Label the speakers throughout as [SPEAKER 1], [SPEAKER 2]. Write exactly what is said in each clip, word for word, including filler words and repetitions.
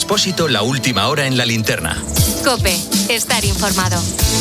[SPEAKER 1] Expósito, la última hora en la linterna.
[SPEAKER 2] COPE, estar informado.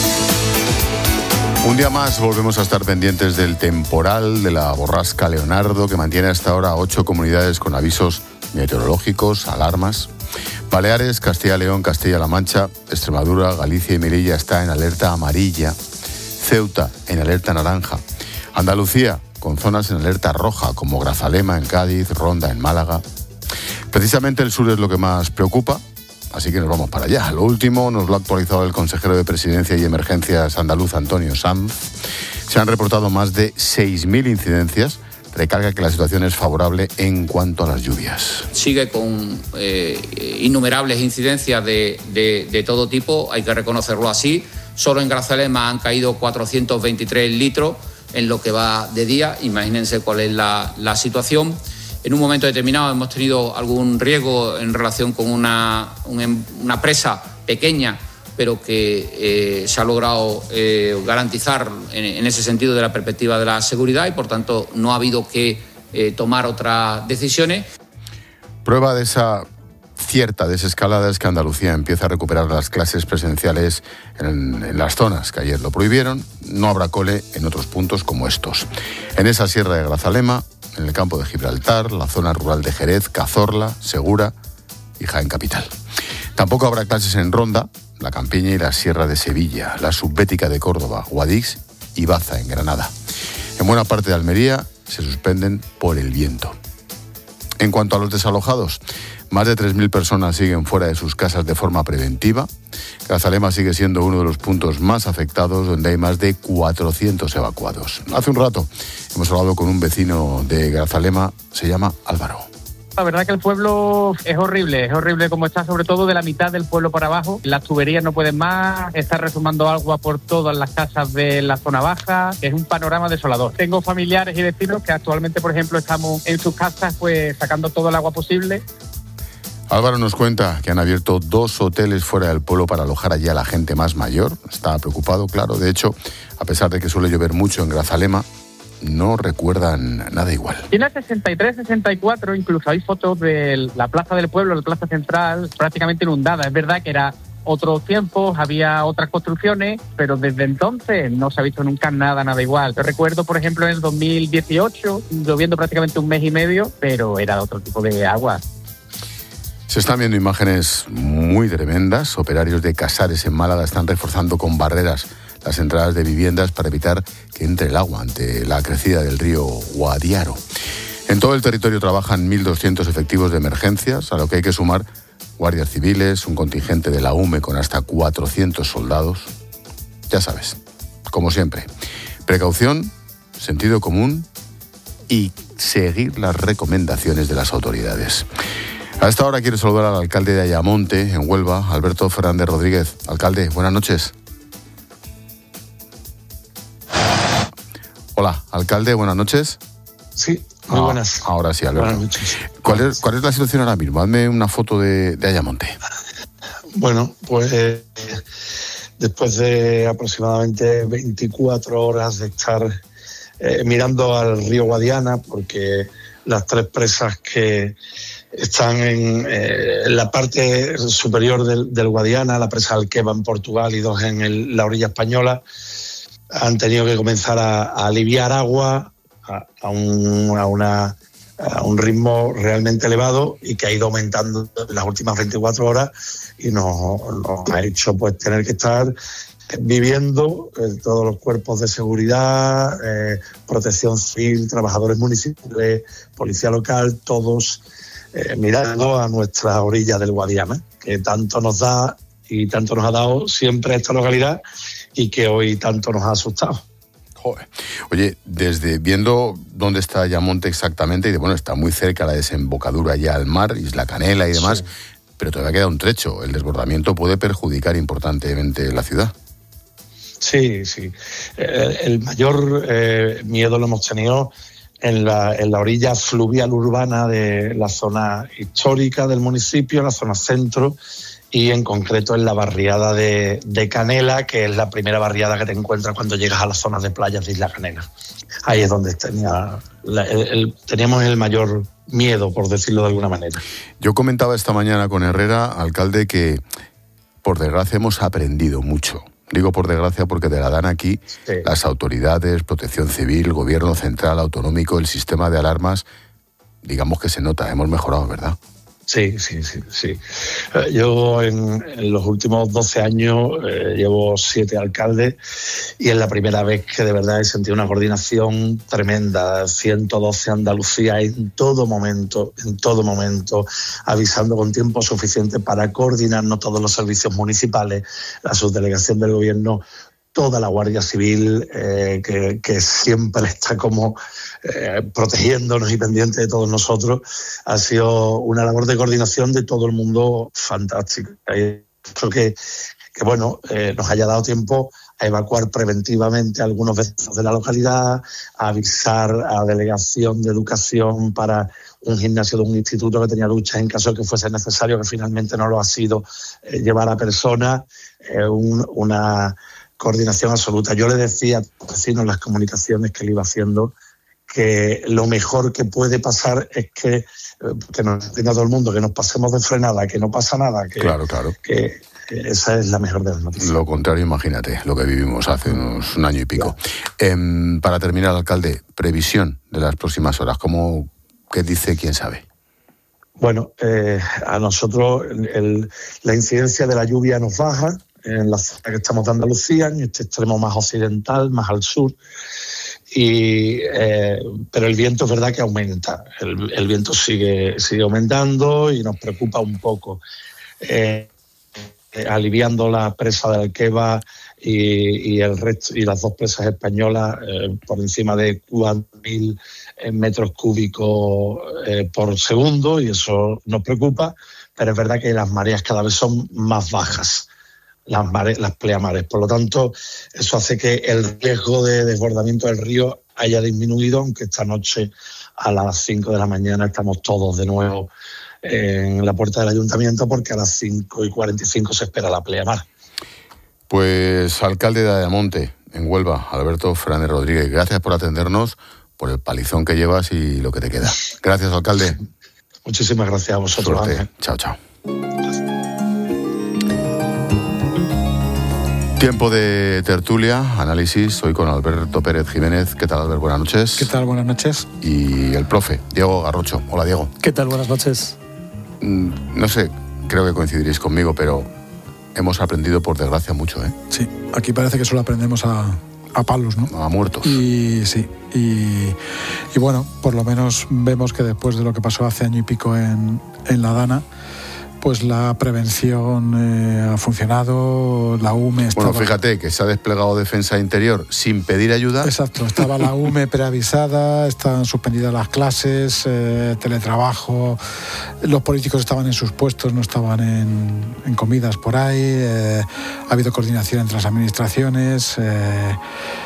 [SPEAKER 3] Un día más volvemos a estar pendientes del temporal de la borrasca Leonardo, que mantiene hasta ahora ocho comunidades con avisos meteorológicos, alarmas. Baleares, Castilla y León, Castilla-La Mancha, Extremadura, Galicia y Melilla está en alerta amarilla. Ceuta en alerta naranja. Andalucía con zonas en alerta roja, como Grazalema en Cádiz, Ronda en Málaga. Precisamente el sur es lo que más preocupa, así que nos vamos para allá. Lo último nos lo ha actualizado el consejero de Presidencia y Emergencias andaluz, Antonio Sanz. Se han reportado más de seis mil incidencias. Recarga que la situación es favorable en cuanto a las lluvias.
[SPEAKER 4] Sigue con eh, innumerables incidencias de, de, de todo tipo, hay que reconocerlo así. Solo en Grazalema han caído cuatrocientos veintitrés litros en lo que va de día. Imagínense cuál es la, la situación. En un momento determinado hemos tenido algún riesgo en relación con una, una presa pequeña, pero que eh, se ha logrado eh, garantizar en, en ese sentido de la perspectiva de la seguridad y, por tanto, no ha habido que eh, tomar otras decisiones.
[SPEAKER 3] Prueba de esa cierta desescalada es que Andalucía empieza a recuperar las clases presenciales en, en las zonas que ayer lo prohibieron. No habrá cole en otros puntos como estos. En esa sierra de Grazalema, en el campo de Gibraltar, la zona rural de Jerez, Cazorla, Segura y Jaén Capital. Tampoco habrá clases en Ronda, la Campiña y la Sierra de Sevilla, la Subbética de Córdoba, Guadix y Baza en Granada. En buena parte de Almería se suspenden por el viento. En cuanto a los desalojados, más de tres mil personas siguen fuera de sus casas de forma preventiva. Grazalema sigue siendo uno de los puntos más afectados, donde hay más de cuatrocientos evacuados. Hace un rato hemos hablado con un vecino de Grazalema, se llama Álvaro.
[SPEAKER 5] La verdad que el pueblo es horrible, es horrible como está, sobre todo de la mitad del pueblo para abajo. Las tuberías no pueden más, está resumando agua por todas las casas de la zona baja. Es un panorama desolador. Tengo familiares y vecinos que actualmente, por ejemplo, estamos en sus casas pues sacando todo el agua posible.
[SPEAKER 3] Álvaro nos cuenta que han abierto dos hoteles fuera del pueblo para alojar allí a la gente más mayor. Está preocupado, claro. De hecho, a pesar de que suele llover mucho en Grazalema, no recuerdan nada igual.
[SPEAKER 5] Tiene sesenta y tres, sesenta y cuatro, incluso hay fotos de la plaza del pueblo, la plaza central, prácticamente inundada. Es verdad que era otros tiempos, había otras construcciones, pero desde entonces no se ha visto nunca nada, nada igual. Yo recuerdo, por ejemplo, en el dos mil dieciocho, lloviendo prácticamente un mes y medio, pero era otro tipo de agua.
[SPEAKER 3] Se están viendo imágenes muy tremendas. Operarios de Casares en Málaga están reforzando con barreras las entradas de viviendas para evitar que entre el agua ante la crecida del río Guadiaro. En todo el territorio trabajan mil doscientos efectivos de emergencias, a lo que hay que sumar guardias civiles, un contingente de la U M E con hasta cuatrocientos soldados. Ya sabes, como siempre, precaución, sentido común y seguir las recomendaciones de las autoridades. A esta hora quiero saludar al alcalde de Ayamonte, en Huelva, Alberto Fernández Rodríguez. Alcalde, buenas noches. Hola, alcalde, buenas noches.
[SPEAKER 6] Sí, muy buenas.
[SPEAKER 3] Ah, ahora sí, Alberto.
[SPEAKER 6] Buenas noches.
[SPEAKER 3] ¿Cuál es, ¿Cuál es la situación ahora mismo? Hazme una foto de, de Ayamonte.
[SPEAKER 6] Bueno, pues eh, después de aproximadamente veinticuatro horas de estar eh, mirando al río Guadiana, porque las tres presas que están en, eh, en la parte superior del, del Guadiana, la presa Alqueva en Portugal y dos en el, la orilla española, han tenido que comenzar a, a aliviar agua a, a, un, a, una, a un ritmo realmente elevado y que ha ido aumentando en las últimas veinticuatro horas y nos, nos ha hecho pues tener que estar viviendo eh, todos los cuerpos de seguridad, eh, protección civil, trabajadores municipales, policía local, todos eh, mirando a nuestra orilla del Guadiana, que tanto nos da y tanto nos ha dado siempre esta localidad y que hoy tanto nos ha asustado.
[SPEAKER 3] Joder. Oye, desde viendo dónde está Ayamonte exactamente, y bueno, está muy cerca la desembocadura ya al mar, Isla Canela y demás, sí, pero todavía queda un trecho. El desbordamiento puede perjudicar importantemente la ciudad.
[SPEAKER 6] Sí, sí. El, el mayor eh, miedo lo hemos tenido en la, en la orilla fluvial urbana de la zona histórica del municipio, la zona centro, y en concreto en la barriada de, de Canela, que es la primera barriada que te encuentras cuando llegas a las zonas de playas de Isla Canela. Ahí es donde tenía la, el, el, teníamos el mayor miedo, por decirlo de alguna manera.
[SPEAKER 3] Yo comentaba esta mañana con Herrera, alcalde, que por desgracia hemos aprendido mucho. Digo por desgracia porque de la Dana aquí, sí, las autoridades, Protección Civil, Gobierno Central, Autonómico, el sistema de alarmas, digamos que se nota, hemos mejorado, ¿verdad?
[SPEAKER 6] Sí, sí, sí, sí. Yo en, en los últimos doce años eh, llevo siete alcaldes y es la primera vez que de verdad he sentido una coordinación tremenda. ciento doce Andalucía en todo momento, en todo momento, avisando con tiempo suficiente para coordinarnos todos los servicios municipales, la subdelegación del Gobierno, toda la Guardia Civil, eh, que, que siempre está como eh, protegiéndonos y pendiente de todos nosotros. Ha sido una labor de coordinación de todo el mundo fantástica. Creo que, que bueno, eh, nos haya dado tiempo a evacuar preventivamente a algunos vecinos de la localidad, a avisar a Delegación de Educación para un gimnasio de un instituto que tenía duchas en caso de que fuese necesario, que finalmente no lo ha sido, eh, llevar a personas, eh, un, una... coordinación absoluta. Yo le decía a los vecinos en las comunicaciones que le iba haciendo que lo mejor que puede pasar es que, que nos entienda todo el mundo, que nos pasemos de frenada, que no pasa nada. Que,
[SPEAKER 3] claro, claro.
[SPEAKER 6] Que, que esa es la mejor de las noticias.
[SPEAKER 3] Lo contrario, imagínate, lo que vivimos hace unos un año y pico. Claro. Eh, para terminar, alcalde, previsión de las próximas horas. ¿Cómo, qué dice quién sabe?
[SPEAKER 6] Bueno, eh, a nosotros el, la incidencia de la lluvia nos baja en la zona que estamos de Andalucía, en este extremo más occidental, más al sur, y eh, pero el viento es verdad que aumenta, el, el viento sigue, sigue aumentando y nos preocupa un poco, eh, eh, aliviando la presa de Alqueva y, y, el resto, y las dos presas españolas eh, por encima de cuatro mil metros cúbicos eh, por segundo, y eso nos preocupa, pero es verdad que las mareas cada vez son más bajas. Las, mares, las pleamares. Por lo tanto, eso hace que el riesgo de desbordamiento del río haya disminuido, aunque esta noche a las cinco de la mañana estamos todos de nuevo en la puerta del ayuntamiento, porque a las cinco y cuarenta y cinco se espera la pleamar.
[SPEAKER 3] Pues, alcalde de Ayamonte, en Huelva, Alberto Fernández Rodríguez, gracias por atendernos, por el palizón que llevas y lo que te queda. Gracias, alcalde.
[SPEAKER 6] Muchísimas gracias a vosotros.
[SPEAKER 3] Suerte.
[SPEAKER 6] Ángel.
[SPEAKER 3] Chao, chao. Tiempo de tertulia, análisis, hoy con Alberto Pérez Jiménez. ¿Qué tal, Albert? Buenas noches.
[SPEAKER 7] ¿Qué tal? Buenas noches.
[SPEAKER 3] Y el profe, Diego Garrocho. Hola, Diego.
[SPEAKER 7] ¿Qué tal? Buenas noches.
[SPEAKER 3] No sé, creo que coincidiréis conmigo, pero hemos aprendido, por desgracia, mucho, ¿eh?
[SPEAKER 7] Sí, aquí parece que solo aprendemos a, a palos, ¿no?
[SPEAKER 3] A muertos.
[SPEAKER 7] Y sí, y, y bueno, por lo menos vemos que después de lo que pasó hace año y pico en, en La Dana, pues la prevención eh, ha funcionado, la U M E estaba...
[SPEAKER 3] Bueno, fíjate que se ha desplegado defensa interior sin pedir ayuda.
[SPEAKER 7] Exacto, estaba la U M E preavisada, estaban suspendidas las clases, eh, teletrabajo, los políticos estaban en sus puestos, no estaban en, en comidas por ahí, eh, ha habido coordinación entre las administraciones... Eh,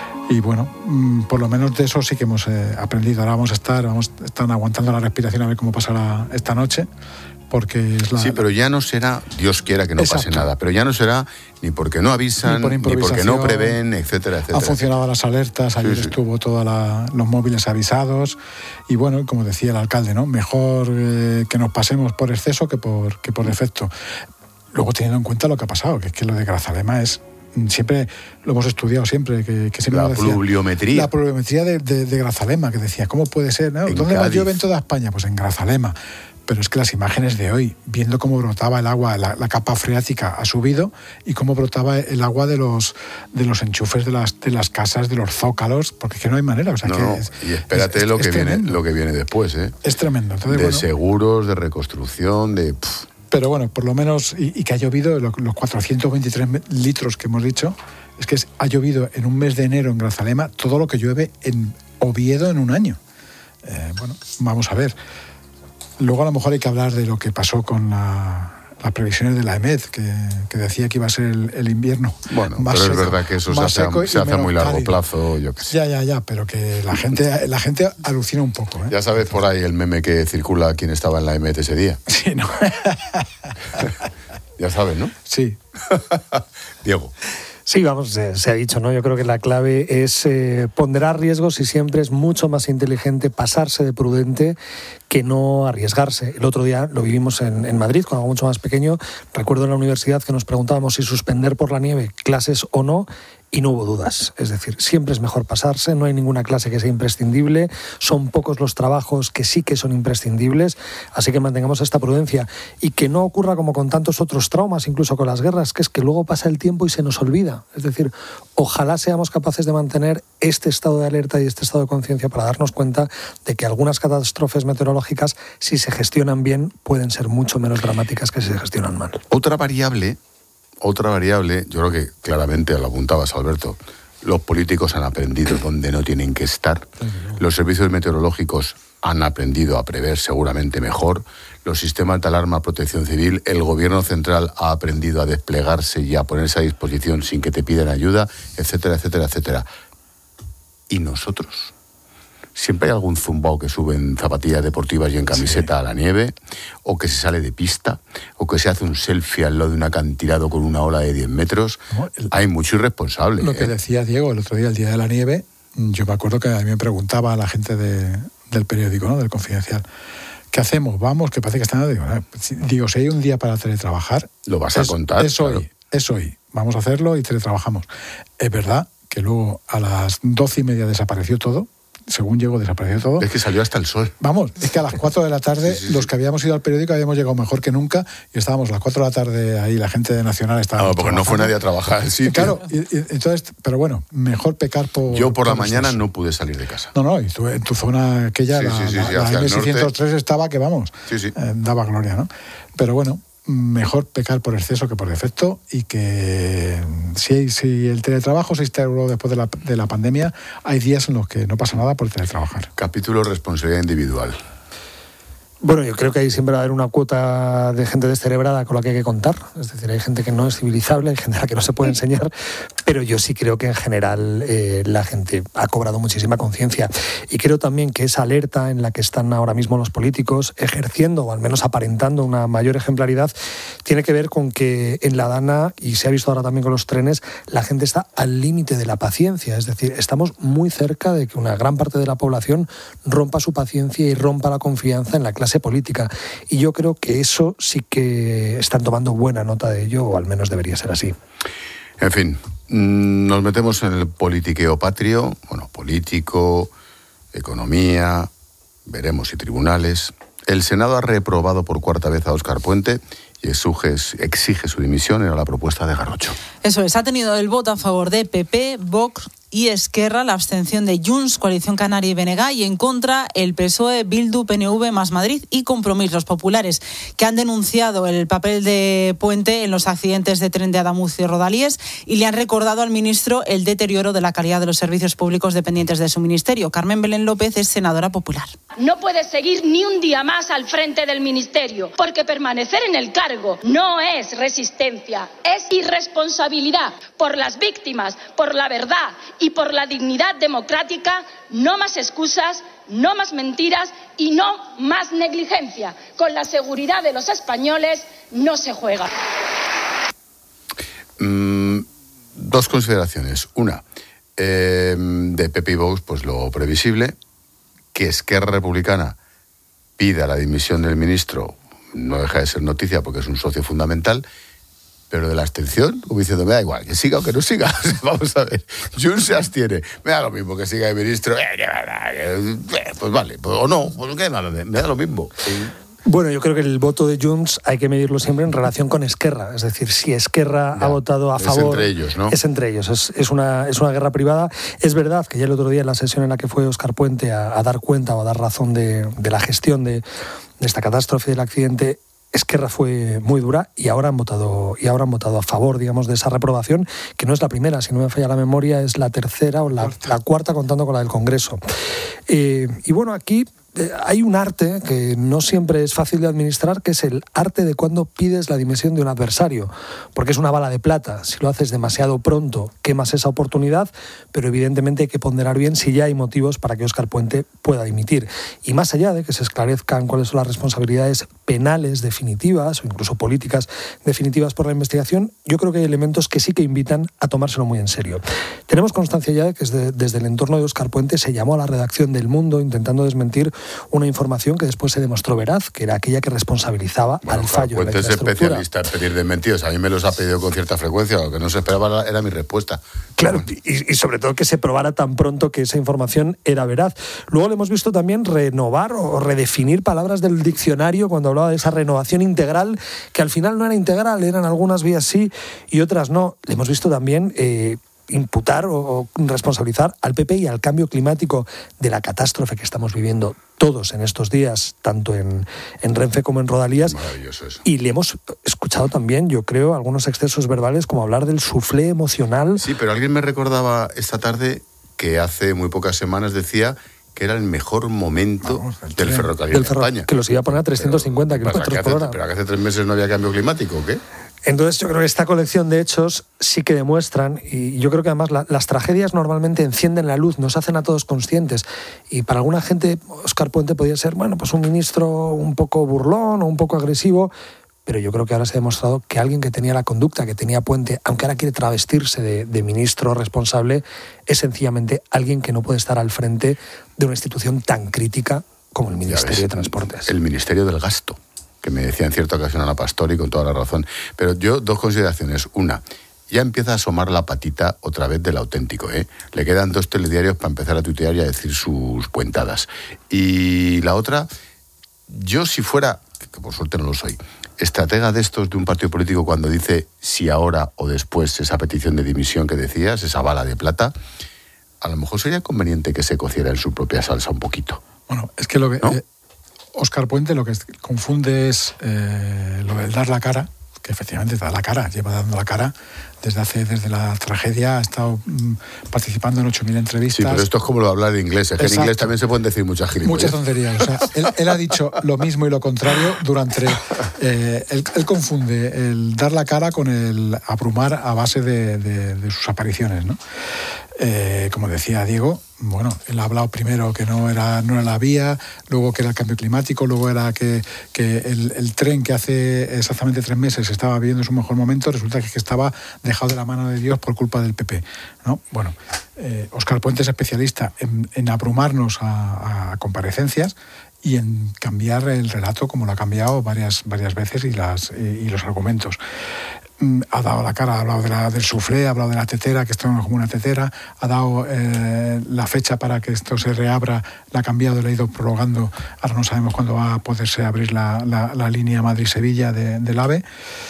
[SPEAKER 7] Y bueno, por lo menos de eso sí que hemos eh, aprendido. Ahora vamos a estar, vamos, están aguantando la respiración a ver cómo pasará esta noche, porque es la...
[SPEAKER 3] Sí, pero ya no será, Dios quiera que no Exacto. pase nada, pero ya no será ni porque no avisan, ni, por ni porque no prevén, etcétera, etcétera.
[SPEAKER 7] Han funcionado las alertas, ayer sí, sí. estuvo todos los móviles avisados y bueno, como decía el alcalde, ¿no? Mejor eh, que nos pasemos por exceso que por, que por defecto. Luego teniendo en cuenta lo que ha pasado, que es que lo de Grazalema es... Siempre lo hemos estudiado, siempre. Que, que siempre
[SPEAKER 3] la
[SPEAKER 7] decía,
[SPEAKER 3] pluviometría.
[SPEAKER 7] La pluviometría de, de, de Grazalema, que decía, ¿cómo puede ser? ¿No? ¿Dónde más llueve en toda España? Pues en Grazalema. Pero es que las imágenes de hoy, viendo cómo brotaba el agua, la, la capa freática ha subido y cómo brotaba el agua de los de los enchufes de las de las casas, de los zócalos, porque es que no hay manera. O sea,
[SPEAKER 3] no,
[SPEAKER 7] que
[SPEAKER 3] no.
[SPEAKER 7] Es,
[SPEAKER 3] y espérate
[SPEAKER 7] es,
[SPEAKER 3] lo,
[SPEAKER 7] es,
[SPEAKER 3] que
[SPEAKER 7] es
[SPEAKER 3] viene,
[SPEAKER 7] tremendo.
[SPEAKER 3] lo que viene después, ¿eh?
[SPEAKER 7] Es tremendo. Entonces,
[SPEAKER 3] de
[SPEAKER 7] bueno,
[SPEAKER 3] seguros, de reconstrucción, de... Pff.
[SPEAKER 7] Pero bueno, por lo menos, y, y que ha llovido los, los cuatrocientos veintitrés litros que hemos dicho, es que es, ha llovido en un mes de enero en Grazalema todo lo que llueve en Oviedo en un año. Eh, bueno, vamos a ver. Luego a lo mejor hay que hablar de lo que pasó con la, las previsiones de la E M E D, que, que decía que iba a ser el, el invierno
[SPEAKER 3] bueno,
[SPEAKER 7] más
[SPEAKER 3] pero
[SPEAKER 7] seco,
[SPEAKER 3] es verdad que eso se hace, se hace a muy largo cálido. plazo, yo qué sé.
[SPEAKER 7] Ya, ya, ya, pero que la gente, la gente alucina un poco, ¿eh?
[SPEAKER 3] Ya sabes por ahí el meme que circula quién estaba en la E M E D ese día.
[SPEAKER 7] Sí, ¿no?
[SPEAKER 3] Ya sabes, ¿no?
[SPEAKER 7] Sí.
[SPEAKER 3] Diego.
[SPEAKER 8] Sí, vamos, se, se ha dicho, ¿no? Yo creo que la clave es eh, ponderar riesgos y siempre es mucho más inteligente pasarse de prudente que no arriesgarse. El otro día lo vivimos en, en Madrid, cuando era mucho más pequeño. Recuerdo en la universidad que nos preguntábamos si suspender por la nieve clases o no, y no hubo dudas. Es decir, siempre es mejor pasarse, no hay ninguna clase que sea imprescindible, son pocos los trabajos que sí que son imprescindibles, así que mantengamos esta prudencia y que no ocurra como con tantos otros traumas, incluso con las guerras, que es que luego pasa el tiempo y se nos olvida. Es decir, ojalá seamos capaces de mantener este estado de alerta y este estado de conciencia para darnos cuenta de que algunas catástrofes meteorológicas, si se gestionan bien, pueden ser mucho menos dramáticas que si se gestionan mal.
[SPEAKER 3] Otra variable Otra variable, yo creo que claramente lo apuntabas, Alberto, los políticos han aprendido donde no tienen que estar, los servicios meteorológicos han aprendido a prever seguramente mejor, los sistemas de alarma, protección civil, el gobierno central ha aprendido a desplegarse y a ponerse a disposición sin que te pidan ayuda, etcétera, etcétera, etcétera. ¿Y nosotros? Siempre hay algún zumbao que sube en zapatillas deportivas y en camiseta sí. a la nieve, o que se sale de pista, o que se hace un selfie al lado de un acantilado con una ola de diez metros. No, el, hay mucho irresponsable.
[SPEAKER 7] Lo
[SPEAKER 3] ¿eh?
[SPEAKER 7] que decía Diego el otro día, el día de la nieve, yo me acuerdo que a mí me preguntaba a la gente de, del periódico, ¿no? Del Confidencial, ¿qué hacemos? Vamos, que parece que están... Digo, digo, si hay un día para teletrabajar...
[SPEAKER 3] Lo vas
[SPEAKER 7] es,
[SPEAKER 3] a contar,
[SPEAKER 7] Es hoy, claro. es hoy. Vamos a hacerlo y teletrabajamos. Es verdad que luego a las doce y media desapareció todo. Según llegó, desapareció todo.
[SPEAKER 3] Es que salió hasta el sol.
[SPEAKER 7] Vamos, es que a las cuatro de la tarde, sí, sí, sí. los que habíamos ido al periódico habíamos llegado mejor que nunca y estábamos a las cuatro de la tarde ahí, la gente de Nacional estaba...
[SPEAKER 3] No, porque no fue nadie a trabajar al sitio.
[SPEAKER 7] Claro, y, y, entonces, pero bueno, mejor pecar por...
[SPEAKER 3] Yo por, por la mañana
[SPEAKER 7] estos.
[SPEAKER 3] no pude salir de casa.
[SPEAKER 7] No, no, y tú, en tu zona aquella,
[SPEAKER 3] sí,
[SPEAKER 7] la,
[SPEAKER 3] sí, sí, sí,
[SPEAKER 7] la, la eme seiscientos tres estaba que, vamos,
[SPEAKER 3] sí, sí.
[SPEAKER 7] Eh, daba gloria, ¿no? Pero bueno, mejor pecar por exceso que por defecto y que si, si el teletrabajo se instauró después de la, de la pandemia, hay días en los que no pasa nada por teletrabajar.
[SPEAKER 3] Capítulo responsabilidad individual.
[SPEAKER 8] Bueno, yo creo que ahí siempre va a haber una cuota de gente descerebrada con la que hay que contar. Es decir, hay gente que no es civilizable, hay gente a la que no se puede enseñar, pero yo sí creo que en general eh, la gente ha cobrado muchísima conciencia. Y creo también que esa alerta en la que están ahora mismo los políticos, ejerciendo o al menos aparentando una mayor ejemplaridad, tiene que ver con que en la Dana, y se ha visto ahora también con los trenes, la gente está al límite de la paciencia. Es decir, estamos muy cerca de que una gran parte de la población rompa su paciencia y rompa la confianza en la clase política, y yo creo que eso sí que están tomando buena nota de ello, o al menos debería ser así.
[SPEAKER 3] En fin, nos metemos en el politiqueo patrio, bueno, político, economía, veremos si tribunales. El Senado ha reprobado por cuarta vez a Óscar Puente y exige, exige su dimisión en la propuesta de Garrocho.
[SPEAKER 9] Eso es, ha tenido el voto a favor de P P, Vox y Esquerra, la abstención de Junts, Coalición Canaria y B N G, y en contra el P S O E, Bildu, P N V, Más Madrid y Compromís, los populares, que han denunciado el papel de Puente en los accidentes de tren de Adamuz y Rodalies y le han recordado al ministro el deterioro de la calidad de los servicios públicos dependientes de su ministerio. Carmen Belén López es senadora popular.
[SPEAKER 10] No puede seguir ni un día más al frente del ministerio, porque permanecer en el cargo no es resistencia, es irresponsabilidad por las víctimas, por la verdad y por la dignidad democrática. No más excusas, no más mentiras y no más negligencia. Con la seguridad de los españoles no se juega.
[SPEAKER 3] Mm, dos consideraciones. Una, eh, de P P y Vox, pues lo previsible, que Esquerra Republicana pida la dimisión del ministro, no deja de ser noticia porque es un socio fundamental. Pero de la abstención, como diciendo, me da igual, que siga o que no siga. Vamos a ver, Junts se abstiene, me da lo mismo que siga el ministro, pues vale, pues, o no, pues ¿qué? Me da lo mismo.
[SPEAKER 8] Bueno, yo creo que el voto de Junts hay que medirlo siempre en relación con Esquerra. Es decir, si Esquerra ya, ha votado a favor...
[SPEAKER 3] Es entre ellos, ¿no?
[SPEAKER 8] Es entre ellos, es, es, una, es una guerra privada. Es verdad que ya el otro día en la sesión en la que fue Óscar Puente a, a dar cuenta o a dar razón de, de la gestión de, de esta catástrofe del accidente, Esquerra fue muy dura y ahora han votado y ahora han votado a favor, digamos, de esa reprobación, que no es la primera, si no me falla la memoria, es la tercera o la, cuarta. la cuarta contando con la del Congreso. Eh, y bueno, aquí eh, hay un arte que no siempre es fácil de administrar, que es el arte de cuando pides la dimisión de un adversario, porque es una bala de plata. Si lo haces demasiado pronto, quemas esa oportunidad, pero evidentemente hay que ponderar bien si ya hay motivos para que Óscar Puente pueda dimitir. Y más allá de que se esclarezcan cuáles son las responsabilidades penales definitivas o incluso políticas definitivas por la investigación, yo creo que hay elementos que sí que invitan a tomárselo muy en serio. Tenemos constancia ya de que desde, desde el entorno de Óscar Puente se llamó a la redacción del Mundo intentando desmentir una información que después se demostró veraz, que era aquella que responsabilizaba
[SPEAKER 3] bueno,
[SPEAKER 8] al fallo
[SPEAKER 3] Puente
[SPEAKER 8] de la infraestructura.
[SPEAKER 3] es especialista en pedir desmentidos. A mí me los ha pedido con cierta frecuencia. Lo que no se esperaba era mi respuesta.
[SPEAKER 8] Claro, y, y sobre todo que se probara tan pronto que esa información era veraz. Luego le hemos visto también renovar o redefinir palabras del diccionario cuando hablaba de esa renovación integral, que al final no era integral, eran algunas vías sí y otras no. Le hemos visto también eh, imputar o, o responsabilizar al P P y al cambio climático de la catástrofe que estamos viviendo todos en estos días, tanto en, en Renfe como en Rodalías.
[SPEAKER 3] Maravilloso eso.
[SPEAKER 8] Y le hemos escuchado también, yo creo, algunos excesos verbales como hablar del suflé emocional.
[SPEAKER 3] Sí, pero alguien me recordaba esta tarde que hace muy pocas semanas decía que era el mejor momento Vamos, el del ferrocarril
[SPEAKER 8] del
[SPEAKER 3] de
[SPEAKER 8] ferro,
[SPEAKER 3] España.
[SPEAKER 8] Que los iba a poner a trescientos cincuenta kilómetros por hora.
[SPEAKER 3] ¿Pero que hace tres meses no había cambio climático o qué?
[SPEAKER 8] Entonces yo creo que esta colección de hechos sí que demuestran, y yo creo que además la, las tragedias normalmente encienden la luz, nos hacen a todos conscientes, y para alguna gente Óscar Puente podía ser, bueno, pues un ministro un poco burlón o un poco agresivo, pero yo creo que ahora se ha demostrado que alguien que tenía la conducta que tenía Puente, aunque ahora quiere travestirse de, de ministro responsable, es sencillamente alguien que no puede estar al frente de una institución tan crítica como el Ministerio ves, de Transportes.
[SPEAKER 3] El Ministerio del Gasto, que me decía en cierta ocasión Ana Pastor y con toda la razón. Pero yo, dos consideraciones. Una, ya empieza a asomar la patita otra vez del auténtico, ¿eh? Le quedan dos telediarios para empezar a tuitear y a decir sus puentadas. Y la otra, yo si fuera, que por suerte no lo soy, estratega de estos de un partido político cuando dice si ahora o después esa petición de dimisión que decías, esa bala de plata, a lo mejor sería conveniente que se cociera en su propia salsa un poquito.
[SPEAKER 7] Bueno, es que lo que...
[SPEAKER 3] ¿No?
[SPEAKER 7] Eh, Óscar Puente lo que confunde es eh, lo del dar la cara, que efectivamente da la cara, lleva dando la cara desde hace desde la tragedia, ha estado mm, participando en ocho mil entrevistas.
[SPEAKER 3] Sí, pero esto es como lo de hablar en inglés, es que Exacto. en inglés también se pueden decir muchas gilipollas.
[SPEAKER 7] Muchas tonterías, o sea, él, él ha dicho lo mismo y lo contrario durante... Eh, él, él confunde el dar la cara con el abrumar a base de, de, de sus apariciones, ¿no? Eh, como decía Diego, bueno, él ha hablado primero que no era, no era la vía, luego que era el cambio climático, luego era que, que el, el tren que hace exactamente tres meses estaba viviendo su mejor momento, resulta que, que estaba dejado de la mano de Dios por culpa del P P, ¿no? Bueno, eh, Óscar Puente es especialista en, en abrumarnos a, a comparecencias y en cambiar el relato como lo ha cambiado varias, varias veces y, las, y, y los argumentos. Ha dado la cara, ha hablado de la, del suflé, ha hablado de la tetera, que esto no es como una tetera, ha dado eh, la fecha para que esto se reabra, la ha cambiado, la ha ido prorrogando, ahora no sabemos cuándo va a poderse abrir la, la, la línea Madrid-Sevilla de, del AVE.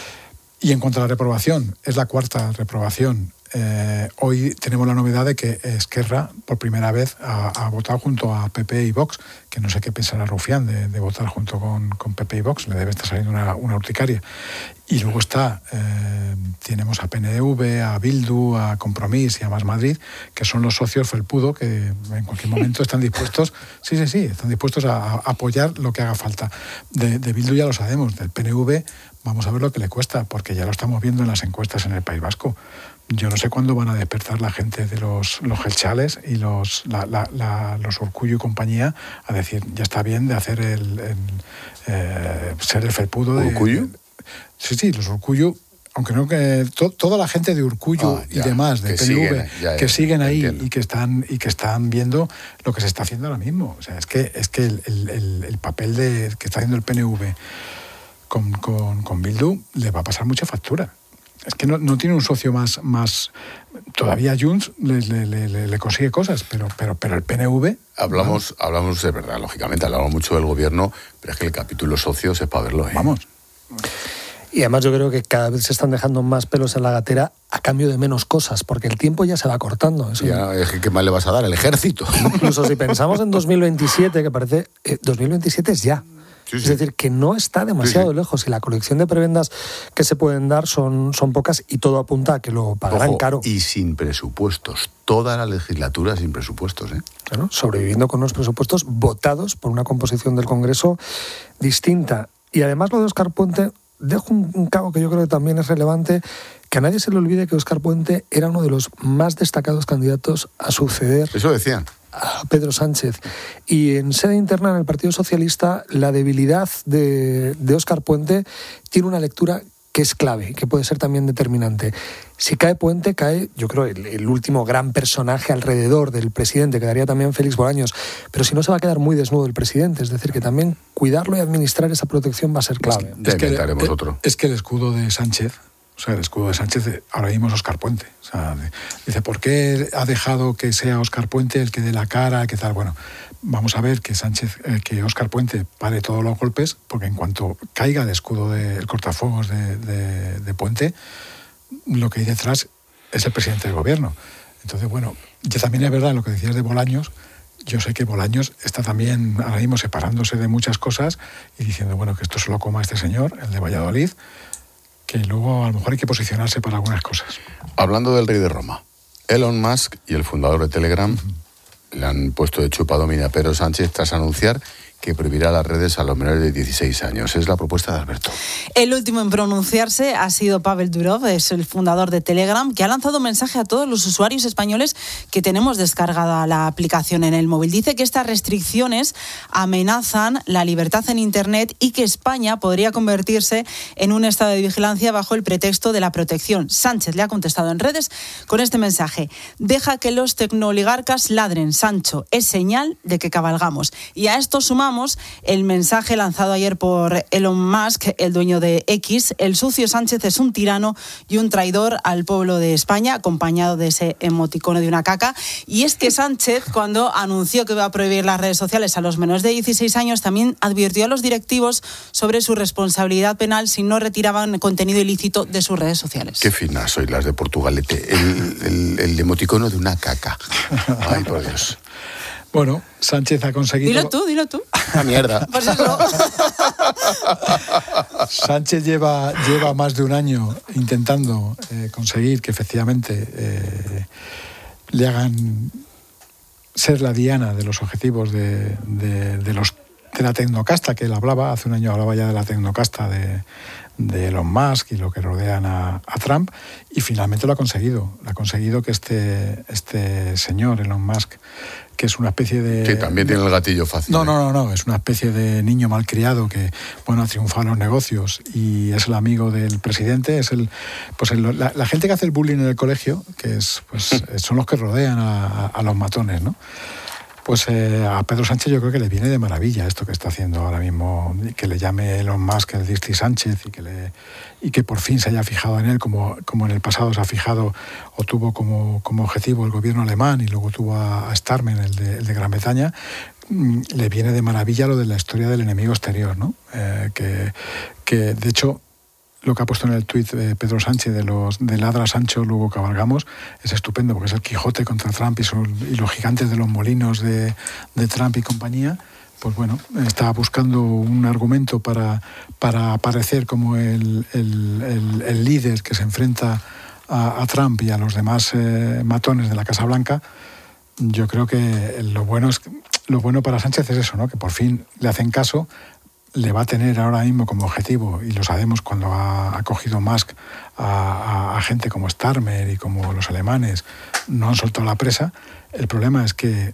[SPEAKER 7] Y en cuanto a la reprobación, es la cuarta reprobación. Eh, hoy tenemos la novedad de que Esquerra, por primera vez, ha, ha votado junto a P P y Vox, que no sé qué pensará Rufián de, de votar junto con, con P P y Vox, le debe estar saliendo una, una urticaria. Y luego está, eh, tenemos a P N V, a Bildu, a Compromís y a Más Madrid, que son los socios felpudo que en cualquier momento están dispuestos, sí, sí, sí, están dispuestos a, a apoyar lo que haga falta. De, de Bildu ya lo sabemos, del P N V vamos a ver lo que le cuesta, porque ya lo estamos viendo en las encuestas en el País Vasco. Yo no sé cuándo van a despertar la gente de los, los Gelchales y los, la, la, la, los Urkullu y compañía a decir, ya está bien de hacer el, el eh, ser el felpudo de...
[SPEAKER 3] ¿Urkullu?
[SPEAKER 7] Sí, sí, los Urkullu, aunque no que to, toda la gente de Urkullu ah, ya, y demás, de P N V, siguen, ya, ya, que siguen ahí entiendo. y que están y que están viendo lo que se está haciendo ahora mismo. O sea, es que es que el, el, el papel de, que está haciendo el P N V con, con, con Bildu le va a pasar mucha factura. Es que no, no tiene un socio más... más todavía Junts le, le, le, le consigue cosas, pero, pero, pero el P N V...
[SPEAKER 3] Hablamos, vamos. hablamos de verdad, lógicamente, hablamos mucho del gobierno, pero es que el capítulo socios es para verlo, ¿eh?
[SPEAKER 7] Vamos.
[SPEAKER 8] Y además yo creo que cada vez se están dejando más pelos en la gatera a cambio de menos cosas, porque el tiempo ya se va cortando. Eso
[SPEAKER 3] ya, es que ¿qué más le vas a dar? El ejército.
[SPEAKER 8] Incluso si pensamos en dos mil veintisiete, que parece... Eh, dos mil veintisiete es ya. Sí, sí. Es decir, que no está demasiado sí, sí. lejos y la colección de prebendas que se pueden dar son, son pocas y todo apunta a que lo pagarán
[SPEAKER 3] Ojo,
[SPEAKER 8] caro.
[SPEAKER 3] Y sin presupuestos. Toda la legislatura sin presupuestos, ¿eh?
[SPEAKER 8] Claro, sobreviviendo con unos presupuestos votados por una composición del Congreso distinta. Y además lo de Óscar Puente, dejo un, un cabo que yo creo que también es relevante, que a nadie se le olvide que Óscar Puente era uno de los más destacados candidatos a suceder...
[SPEAKER 3] Eso decían.
[SPEAKER 8] a Pedro Sánchez. Y en sede interna, en el Partido Socialista, la debilidad de, de Óscar Puente tiene una lectura que es clave, que puede ser también determinante. Si cae Puente, cae, yo creo, el, el último gran personaje alrededor del presidente, quedaría también Félix Bolaños, pero si no, se va a quedar muy desnudo el presidente, es decir, que también cuidarlo y administrar esa protección va a ser clave.
[SPEAKER 3] Es que, es que,
[SPEAKER 7] otro. Es que el escudo de Sánchez, o sea, el escudo de Sánchez ahora mismo es Óscar Puente. O sea, dice, ¿por qué ha dejado que sea Óscar Puente el que dé la cara, qué tal? Bueno, vamos a ver que Sánchez, eh, que Óscar Puente pare todos los golpes, porque en cuanto caiga el escudo del cortafuegos de, de, de Puente, lo que hay detrás es el presidente del gobierno. Entonces, bueno, ya también es verdad lo que decías de Bolaños. Yo sé que Bolaños está también ahora mismo separándose de muchas cosas y diciendo, bueno, que esto se lo coma este señor, el de Valladolid, que luego a lo mejor hay que posicionarse para algunas cosas.
[SPEAKER 3] Hablando del rey de Roma, Elon Musk y el fundador de Telegram uh-huh. le han puesto de chupadomina a Pedro Sánchez tras anunciar que prohibirá las redes a los menores de dieciséis años. Es la propuesta de Alberto.
[SPEAKER 9] El último en pronunciarse ha sido Pavel Durov, es el fundador de Telegram, que ha lanzado un mensaje a todos los usuarios españoles que tenemos descargada la aplicación en el móvil. Dice que estas restricciones amenazan la libertad en Internet y que España podría convertirse en un estado de vigilancia bajo el pretexto de la protección. Sánchez le ha contestado en redes con este mensaje: deja que los tecnooligarcas ladren, Sancho, es señal de que cabalgamos. Y a esto sumamos el mensaje lanzado ayer por Elon Musk, el dueño de X: el sucio Sánchez es un tirano y un traidor al pueblo de España, acompañado de ese emoticono de una caca. Y es que Sánchez, cuando anunció que iba a prohibir las redes sociales a los menores de dieciséis años, también advirtió a los directivos sobre su responsabilidad penal si no retiraban contenido ilícito de sus redes sociales.
[SPEAKER 3] Qué finas soy las de Portugalete. El, el, el emoticono de una caca. Ay, por Dios.
[SPEAKER 7] Bueno, Sánchez ha conseguido...
[SPEAKER 9] Dilo tú, dilo tú.
[SPEAKER 3] ¡La mierda!
[SPEAKER 9] Pues eso.
[SPEAKER 7] Sánchez lleva, lleva más de un año intentando eh, conseguir que efectivamente eh, le hagan ser la diana de los objetivos de, de, de, los, de la tecnocasta que él hablaba. Hace un año hablaba ya de la tecnocasta de, de Elon Musk y lo que rodean a, a Trump, y finalmente lo ha conseguido. Lo ha conseguido que este, este señor, Elon Musk, que es una especie de...
[SPEAKER 3] Que también tiene el gatillo fácil.
[SPEAKER 7] No, no, no, no, es una especie de niño malcriado que, bueno, ha triunfado en los negocios y es el amigo del presidente, es el... Pues el, la, la gente que hace el bullying en el colegio, que es, pues, son los que rodean a, a los matones, ¿no? Pues eh, a Pedro Sánchez yo creo que le viene de maravilla esto que está haciendo ahora mismo, que le llame Elon Musk el Dirty Sánchez y que, le, y que por fin se haya fijado en él como, como en el pasado se ha fijado o tuvo como, como objetivo el gobierno alemán y luego tuvo a, a Starmer, el de, el de Gran Bretaña. Le viene de maravilla lo de la historia del enemigo exterior, ¿no? Eh, que, que de hecho... Lo que ha puesto en el tuit de Pedro Sánchez de los de ladra Sancho, luego cabalgamos, es estupendo, porque es el Quijote contra Trump y, son, y los gigantes de los molinos de, de Trump y compañía. Pues bueno, está buscando un argumento para, para aparecer como el, el, el, el líder que se enfrenta a, a Trump y a los demás eh, matones de la Casa Blanca. Yo creo que lo bueno, es, lo bueno para Sánchez es eso, ¿no? Que por fin le hacen caso. Le va a tener ahora mismo como objetivo, y lo sabemos cuando ha, ha cogido Musk a, a, a gente como Starmer y como los alemanes, no han soltado la presa. El problema es que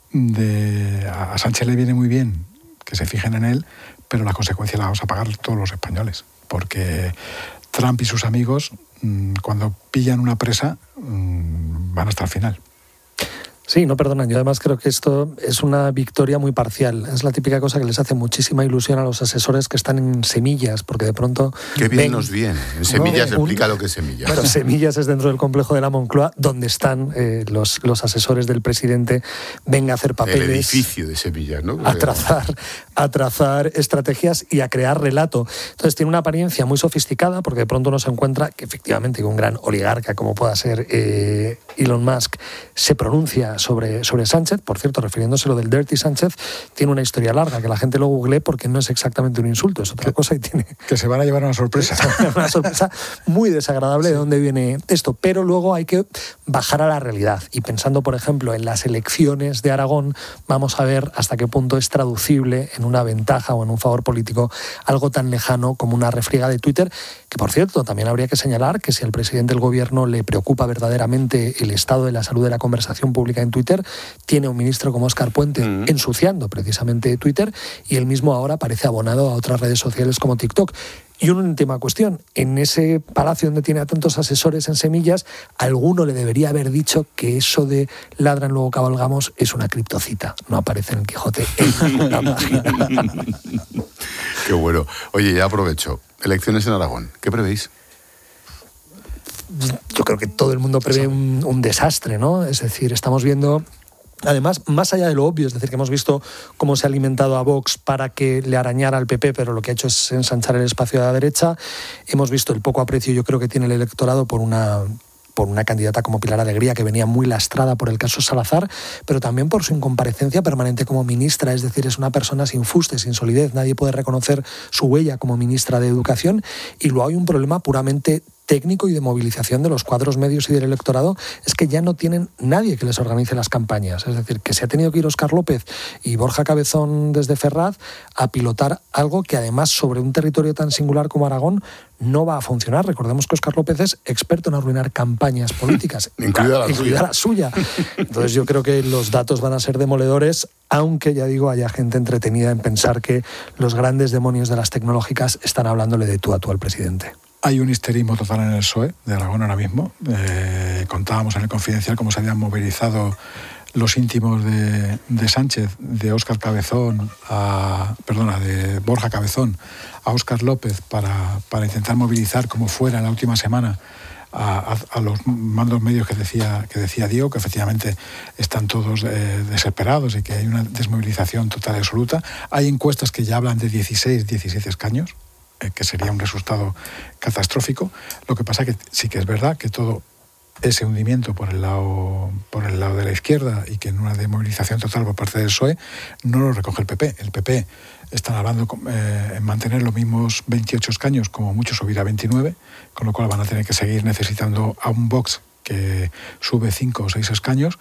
[SPEAKER 7] de, a Sánchez le viene muy bien que se fijen en él, pero las consecuencias las vamos a pagar todos los españoles, porque Trump y sus amigos, cuando pillan una presa, van hasta el final.
[SPEAKER 8] Sí, no perdonan. Yo además creo que esto es una victoria muy parcial. Es la típica cosa que les hace muchísima ilusión a los asesores que están en Semillas, porque de pronto...
[SPEAKER 3] Qué bien
[SPEAKER 8] ven,
[SPEAKER 3] nos viene. En Semillas,
[SPEAKER 8] ¿no?
[SPEAKER 3] explica
[SPEAKER 8] Un,
[SPEAKER 3] lo que es Semillas.
[SPEAKER 8] Bueno, Semillas es dentro del complejo de la Moncloa, donde están eh, los, los asesores del presidente. Ven a hacer papeles...
[SPEAKER 3] El edificio de Semillas, ¿no?
[SPEAKER 8] A trazar, a trazar estrategias y a crear relato. Entonces tiene una apariencia muy sofisticada, porque de pronto uno se encuentra que efectivamente un gran oligarca, como pueda ser eh, Elon Musk, se pronuncia sobre, sobre Sánchez. Por cierto, refiriéndose a lo del Dirty Sánchez, tiene una historia larga, que la gente lo googlee porque no es exactamente un insulto, es otra
[SPEAKER 7] que,
[SPEAKER 8] cosa y tiene...
[SPEAKER 7] Que se van a llevar una sorpresa.
[SPEAKER 8] Una sorpresa muy desagradable, sí, de dónde viene esto. Pero luego hay que bajar a la realidad. Y pensando, por ejemplo, en las elecciones de Aragón, vamos a ver hasta qué punto es traducible en una ventaja o en un favor político algo tan lejano como una refriega de Twitter, Que, por cierto, también habría que señalar que si al presidente del gobierno le preocupa verdaderamente el estado de la salud de la conversación pública en Twitter, tiene un ministro como Óscar Puente mm. ensuciando precisamente Twitter, y él mismo ahora parece abonado a otras redes sociales como TikTok. Y una última cuestión, en ese palacio donde tiene a tantos asesores en semillas, alguno le debería haber dicho que eso de ladran luego cabalgamos es una criptocita, no aparece en el Quijote en ninguna página.
[SPEAKER 3] Qué bueno. Oye, ya aprovecho, elecciones en Aragón, ¿qué prevéis?
[SPEAKER 8] Yo creo que todo el mundo prevé un, un desastre, ¿no? Es decir, estamos viendo... Además, más allá de lo obvio, es decir, que hemos visto cómo se ha alimentado a Vox para que le arañara al P P, pero lo que ha hecho es ensanchar el espacio de la derecha. Hemos visto el poco aprecio, yo creo, que tiene el electorado por una... por una candidata como Pilar Alegría, que venía muy lastrada por el caso Salazar, pero también por su incomparecencia permanente como ministra, es decir, es una persona sin fuste, sin solidez, nadie puede reconocer su huella como ministra de Educación, y luego hay un problema puramente técnico y de movilización de los cuadros medios y del electorado, es que ya no tienen nadie que les organice las campañas. Es decir, que se ha tenido que ir Óscar López y Borja Cabezón desde Ferraz a pilotar algo que además sobre un territorio tan singular como Aragón no va a funcionar. Recordemos que Óscar López es experto en arruinar campañas políticas,
[SPEAKER 3] incluida, la,
[SPEAKER 8] incluida la suya. Entonces yo creo que los datos van a ser demoledores, aunque ya digo, haya gente entretenida en pensar que los grandes demonios de las tecnológicas están hablándole de tú a tú al presidente.
[SPEAKER 7] Hay un histerismo total en el P S O E de Aragón ahora mismo. Eh, contábamos en el Confidencial cómo se habían movilizado los íntimos de, de Sánchez, de Óscar Cabezón, a, perdona, de Borja Cabezón a Óscar López para, para intentar movilizar como fuera en la última semana a, a, a los mandos medios que decía, que decía Diego, que efectivamente están todos eh, desesperados y que hay una desmovilización total y absoluta. Hay encuestas que ya hablan de dieciséis, diecisiete escaños, eh, que sería un resultado catastrófico. Lo que pasa que sí que es verdad que todo ese hundimiento por el lado por el lado de la izquierda y que en una demovilización total por parte del P S O E no lo recoge el P P. El P P están hablando eh, en mantener los mismos veintiocho escaños, como mucho subir a veintinueve, con lo cual van a tener que seguir necesitando a un Vox que sube cinco o seis escaños.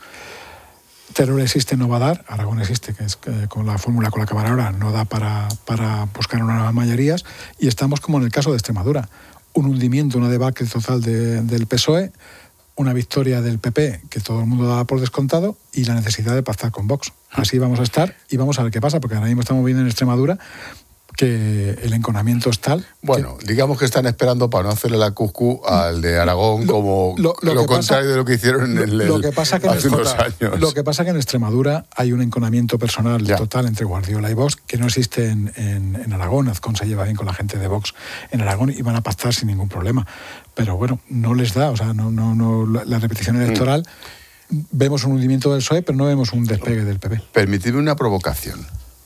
[SPEAKER 7] Teruel existe, no va a dar. Aragón existe, que es que con la fórmula con la que van ahora no da para, para buscar unas mayorías, y estamos como en el caso de Extremadura. Un hundimiento, una debacle total de, del P S O E, una victoria del P P que todo el mundo daba por descontado y la necesidad de pactar con Vox. Así vamos a estar y vamos a ver qué pasa, porque ahora mismo estamos viendo en Extremadura que el enconamiento es tal...
[SPEAKER 3] Bueno,
[SPEAKER 7] que,
[SPEAKER 3] digamos que están esperando para no hacerle la cuscu al de Aragón, lo, como lo, lo, lo contrario pasa, de lo que hicieron en el,
[SPEAKER 7] lo que pasa que
[SPEAKER 3] hace
[SPEAKER 7] en
[SPEAKER 3] unos años.
[SPEAKER 7] Lo que pasa que en Extremadura hay un enconamiento personal
[SPEAKER 3] ya.
[SPEAKER 7] total entre Guardiola y Vox que no existe en, en, en Aragón. Azcón se lleva bien con la gente de Vox en Aragón y van a pactar sin ningún problema. Pero bueno, no les da, o sea, no, no, no la, la repetición electoral... Mm. Vemos un hundimiento del P S O E, pero no vemos un despegue del P P.
[SPEAKER 3] Permitidme una provocación.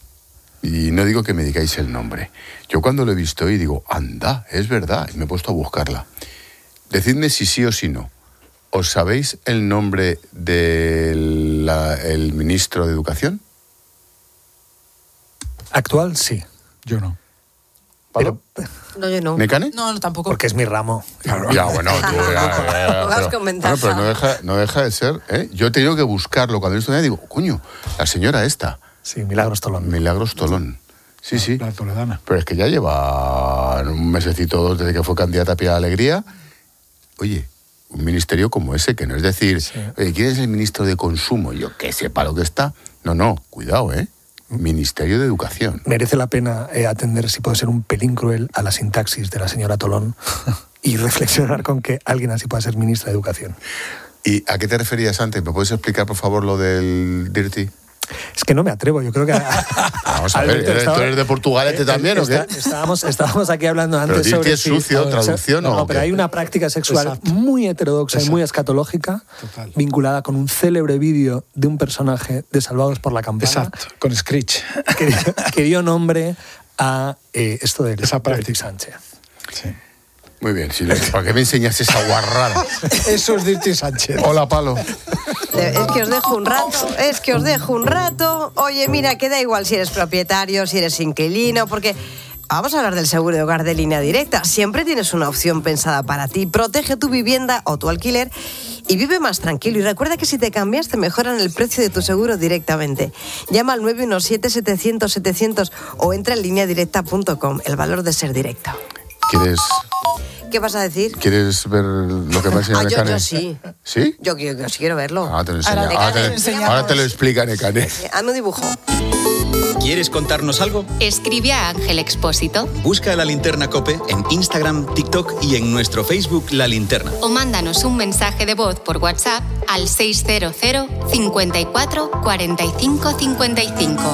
[SPEAKER 3] Y no digo que me digáis el nombre. Yo cuando lo he visto y digo, anda, es verdad, y me he puesto a buscarla. Decidme si sí o si no. ¿Os sabéis el nombre del el ministro de Educación?
[SPEAKER 8] Actual, sí.
[SPEAKER 7] Yo no.
[SPEAKER 8] Pero,
[SPEAKER 11] no, yo no.
[SPEAKER 3] ¿Mecane?
[SPEAKER 9] No, no, tampoco.
[SPEAKER 8] Porque es mi ramo.
[SPEAKER 3] Claro. Ya, bueno, tú... Ya, ya,
[SPEAKER 11] ya,
[SPEAKER 3] pero, bueno, pero no deja, no deja de ser... ¿eh? Yo he tenido que buscarlo. Cuando he visto y digo, coño, la señora esta...
[SPEAKER 8] Sí, Milagros Tolón.
[SPEAKER 3] Milagros Tolón. Sí, sí.
[SPEAKER 7] La toledana.
[SPEAKER 3] Pero es que ya lleva un mesecito o dos desde que fue candidata a Pilar Alegría. Oye, un ministerio como ese, que no es decir, sí. Oye, ¿quién es el ministro de Consumo? Yo qué sé, para lo que está. No, no, cuidado, ¿eh? Ministerio de Educación.
[SPEAKER 8] Merece la pena eh, atender, si puede ser un pelín cruel, a la sintaxis de la señora Tolón y reflexionar con que alguien así pueda ser ministra de Educación.
[SPEAKER 3] ¿Y a qué te referías antes? ¿Me puedes explicar, por favor, lo del Dirty?
[SPEAKER 8] Es que no me atrevo, yo creo que...
[SPEAKER 3] Vamos a ver, ¿eres, ¿tú eres de Portugalete también o qué?
[SPEAKER 8] Estábamos, estábamos aquí hablando antes
[SPEAKER 3] pero
[SPEAKER 8] sobre...
[SPEAKER 3] ¿Pero es sucio,
[SPEAKER 8] si,
[SPEAKER 3] traducción
[SPEAKER 8] no,
[SPEAKER 3] o
[SPEAKER 8] no, pero
[SPEAKER 3] qué?
[SPEAKER 8] hay una práctica sexual
[SPEAKER 7] Exacto.
[SPEAKER 8] muy heterodoxa Exacto. y muy escatológica, Total. vinculada con un célebre vídeo de un personaje de Salvados por la Campana.
[SPEAKER 7] Exacto, con Screech.
[SPEAKER 8] Que, que dio nombre a eh, esto de
[SPEAKER 7] esa práctica
[SPEAKER 8] Sánchez.
[SPEAKER 7] Sí.
[SPEAKER 3] Muy bien, si le, ¿para qué me enseñas esa guarrada?
[SPEAKER 7] Eso es Dirty Sánchez.
[SPEAKER 3] Hola, Palo.
[SPEAKER 11] Es que os dejo un rato, es que os dejo un rato. Oye, mira, que da igual si eres propietario, si eres inquilino, porque vamos a hablar del seguro de hogar de Línea Directa. Siempre tienes una opción pensada para ti. Protege tu vivienda o tu alquiler y vive más tranquilo. Y recuerda que si te cambias te mejoran el precio de tu seguro directamente. Llama al nueve uno siete, setecientos, setecientos o entra en línea directa punto com. El valor de ser directo.
[SPEAKER 3] ¿Quieres,
[SPEAKER 11] ¿Qué vas a decir?
[SPEAKER 3] ¿Quieres ver lo que me enseña
[SPEAKER 11] Ah, yo,
[SPEAKER 3] Nekane?
[SPEAKER 11] yo sí.
[SPEAKER 3] ¿Sí?
[SPEAKER 11] Yo, yo, yo sí quiero verlo.
[SPEAKER 3] Ahora te lo enseña.
[SPEAKER 11] Ahora,
[SPEAKER 3] Ahora,
[SPEAKER 11] Nekane,
[SPEAKER 3] te, ahora te lo explica Nekane.
[SPEAKER 11] Hazme un dibujo.
[SPEAKER 1] ¿Quieres contarnos algo?
[SPEAKER 2] Escribe a Ángel Expósito.
[SPEAKER 1] Busca La Linterna COPE en Instagram, TikTok y en nuestro Facebook La Linterna.
[SPEAKER 2] O mándanos un mensaje de voz por WhatsApp al seiscientos cincuenta y cuatro cuarenta y cinco cincuenta y cinco.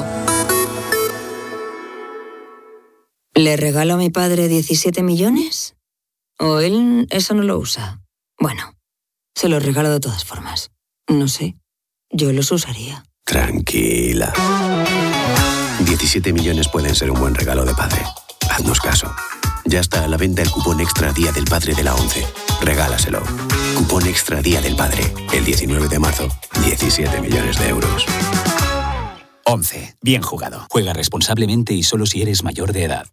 [SPEAKER 12] ¿Le regalo a mi padre diecisiete millones? ¿O él eso no lo usa? Bueno, se los regalo de todas formas. No sé, yo los usaría.
[SPEAKER 13] Tranquila. diecisiete millones pueden ser un buen regalo de padre. Haznos caso. Ya está a la venta el cupón Extra Día del Padre de la ONCE. Regálaselo. Cupón Extra Día del Padre. El diecinueve de marzo. diecisiete millones de euros.
[SPEAKER 14] ONCE. Bien jugado. Juega responsablemente y solo si eres mayor de edad.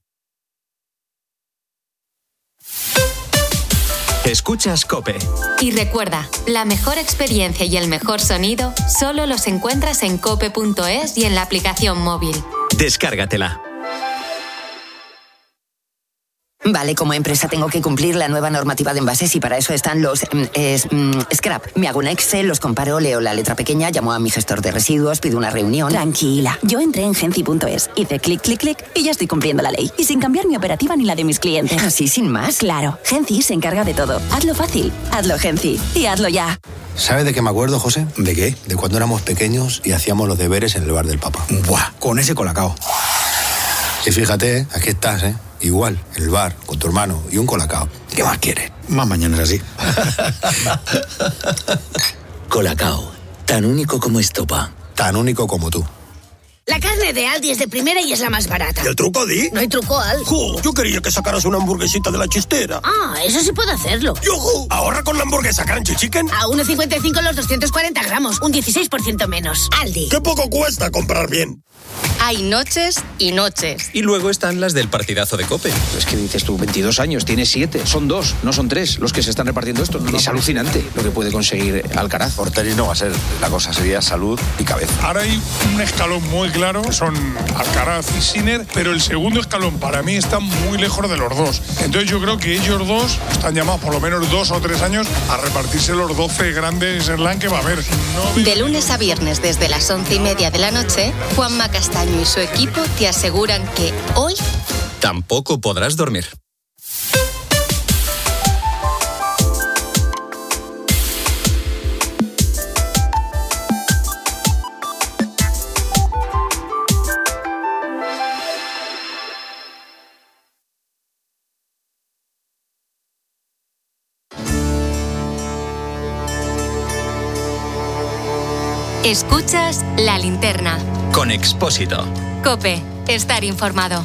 [SPEAKER 1] Escuchas COPE.
[SPEAKER 2] Y recuerda, la mejor experiencia y el mejor sonido solo los encuentras en cope punto es y en la aplicación móvil.
[SPEAKER 1] Descárgatela.
[SPEAKER 15] Vale, como empresa tengo que cumplir la nueva normativa de envases y para eso están los mm, es, mm, scrap. Me hago un Excel, los comparo, leo la letra pequeña, llamo a mi gestor de residuos, pido una reunión.
[SPEAKER 16] Tranquila, yo entré en genci punto es, hice clic, clic, clic y ya estoy cumpliendo la ley. Y sin cambiar mi operativa ni la de mis clientes.
[SPEAKER 15] ¿Así sin más?
[SPEAKER 16] Claro, Genci se encarga de todo. Hazlo fácil, hazlo Genci y hazlo ya.
[SPEAKER 17] ¿Sabes de qué me acuerdo, José? ¿De qué? De cuando éramos pequeños y hacíamos los deberes en el bar del Papa. ¡Buah! Con ese colacao. Y fíjate, ¿eh? Aquí estás, ¿eh? Igual, en el bar, con tu hermano y un colacao. ¿Qué más quieres? Más mañana es así.
[SPEAKER 14] Colacao, tan único como estopa.
[SPEAKER 17] Tan único como tú.
[SPEAKER 18] La carne de Aldi es de primera y es la más barata.
[SPEAKER 17] ¿Y el truco, Di?
[SPEAKER 18] No hay truco, Al.
[SPEAKER 17] ¡Jo! Yo quería que sacaras una hamburguesita de la chistera.
[SPEAKER 18] Ah, eso sí puedo hacerlo.
[SPEAKER 17] ¡Yujú! Ahorra con la hamburguesa Crunchy Chicken.
[SPEAKER 18] A uno cincuenta y cinco los doscientos cuarenta gramos, un dieciséis por ciento menos. Aldi.
[SPEAKER 17] ¡Qué poco cuesta comprar bien!
[SPEAKER 2] Hay noches y noches.
[SPEAKER 1] Y luego están las del partidazo de COPE.
[SPEAKER 19] Es que dices tú, veintidós años, tienes siete, son dos, no son tres los que se están repartiendo esto. No, es no, alucinante lo que puede conseguir Alcaraz.
[SPEAKER 17] Por tenis no va a ser, la cosa sería salud y cabeza.
[SPEAKER 20] Ahora hay un escalón muy claro, son Alcaraz y Sinner, pero el segundo escalón para mí está muy lejos de los dos. Entonces yo creo que ellos dos están llamados por lo menos dos o tres años a repartirse los doce grandes slam que va a haber.
[SPEAKER 2] No... De lunes a viernes desde las once y media de la noche, Juanma Castaño y su equipo te aseguran que hoy
[SPEAKER 1] tampoco podrás dormir.
[SPEAKER 2] Escuchas La Linterna.
[SPEAKER 1] Con Expósito.
[SPEAKER 2] COPE. Estar informado.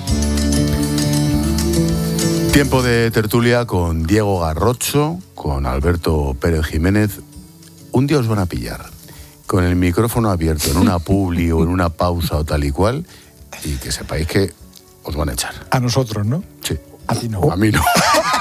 [SPEAKER 3] Tiempo de tertulia con Diego Garrocho, con Alberto Pérez Jiménez. Un día os van a pillar con el micrófono abierto en una publi o en una pausa o tal y cual, y que sepáis que os van a echar.
[SPEAKER 7] A nosotros, ¿no?
[SPEAKER 3] Sí.
[SPEAKER 7] A ti no.
[SPEAKER 3] A mí no.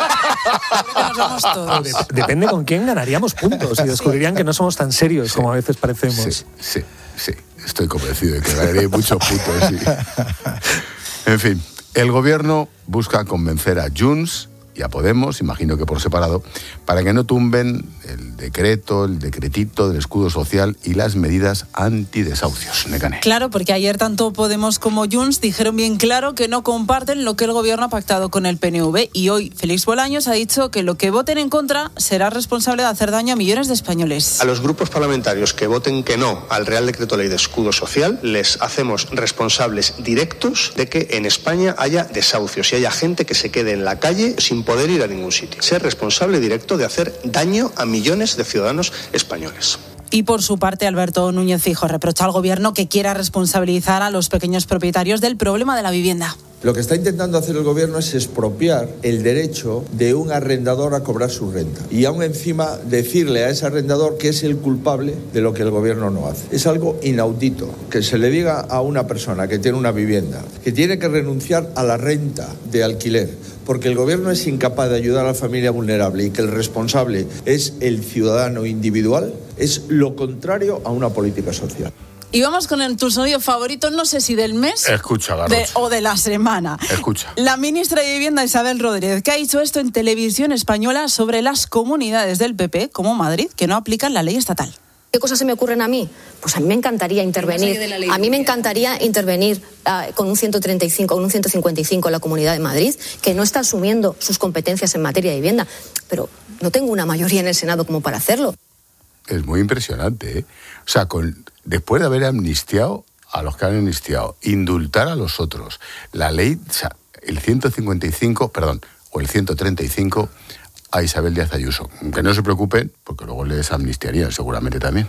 [SPEAKER 8] Depende con quién ganaríamos puntos y descubrirían que no somos tan serios sí, como a veces parecemos.
[SPEAKER 3] Sí, sí, sí. Estoy convencido de que ganaría muchos puntos. Sí. En fin, el gobierno busca convencer a Junts y a Podemos, imagino que por separado, para que no tumben el decreto, el decretito del escudo social y las medidas antidesahucios. Nekane.
[SPEAKER 9] Claro, porque ayer tanto Podemos como Junts dijeron bien claro que no comparten lo que el gobierno ha pactado con el P N V y hoy Félix Bolaños ha dicho que lo que voten en contra será responsable de hacer daño a millones de españoles.
[SPEAKER 21] A los grupos parlamentarios que voten que no al Real Decreto Ley de Escudo Social les hacemos responsables directos de que en España haya desahucios y haya gente que se quede en la calle sin poder ir a ningún sitio. Ser responsable directo de hacer daño a millones de ciudadanos españoles.
[SPEAKER 9] Y por su parte, Alberto Núñez Feijóo reprocha al gobierno que quiera responsabilizar a los pequeños propietarios del problema de la vivienda.
[SPEAKER 22] Lo que está intentando hacer el gobierno es expropiar el derecho de un arrendador a cobrar su renta y aún encima decirle a ese arrendador que es el culpable de lo que el gobierno no hace. Es algo inaudito que se le diga a una persona que tiene una vivienda que tiene que renunciar a la renta de alquiler porque el gobierno es incapaz de ayudar a la familia vulnerable y que el responsable es el ciudadano individual, es lo contrario a una política social.
[SPEAKER 9] Y vamos con el, tu sonido favorito, no sé si del mes
[SPEAKER 3] Escucha,
[SPEAKER 9] de, o de la semana.
[SPEAKER 3] Escucha.
[SPEAKER 9] La ministra de Vivienda, Isabel Rodríguez, que ha dicho esto en televisión española sobre las comunidades del P P, como Madrid, que no aplican la ley estatal.
[SPEAKER 4] ¿Qué cosas se me ocurren a mí? Pues a mí me encantaría intervenir. A mí me encantaría intervenir uh, con un ciento treinta y cinco o un ciento cincuenta y cinco en la Comunidad de Madrid, que no está asumiendo sus competencias en materia de vivienda. Pero no tengo una mayoría en el Senado como para hacerlo.
[SPEAKER 3] Es muy impresionante, ¿eh? O sea, con, después de haber amnistiado a los que han amnistiado, indultar a los otros, la ley, o sea, el ciento cincuenta y cinco, perdón, o el ciento treinta y cinco... a Isabel Díaz Ayuso. Que no se preocupen, porque luego les amnistiarían seguramente también.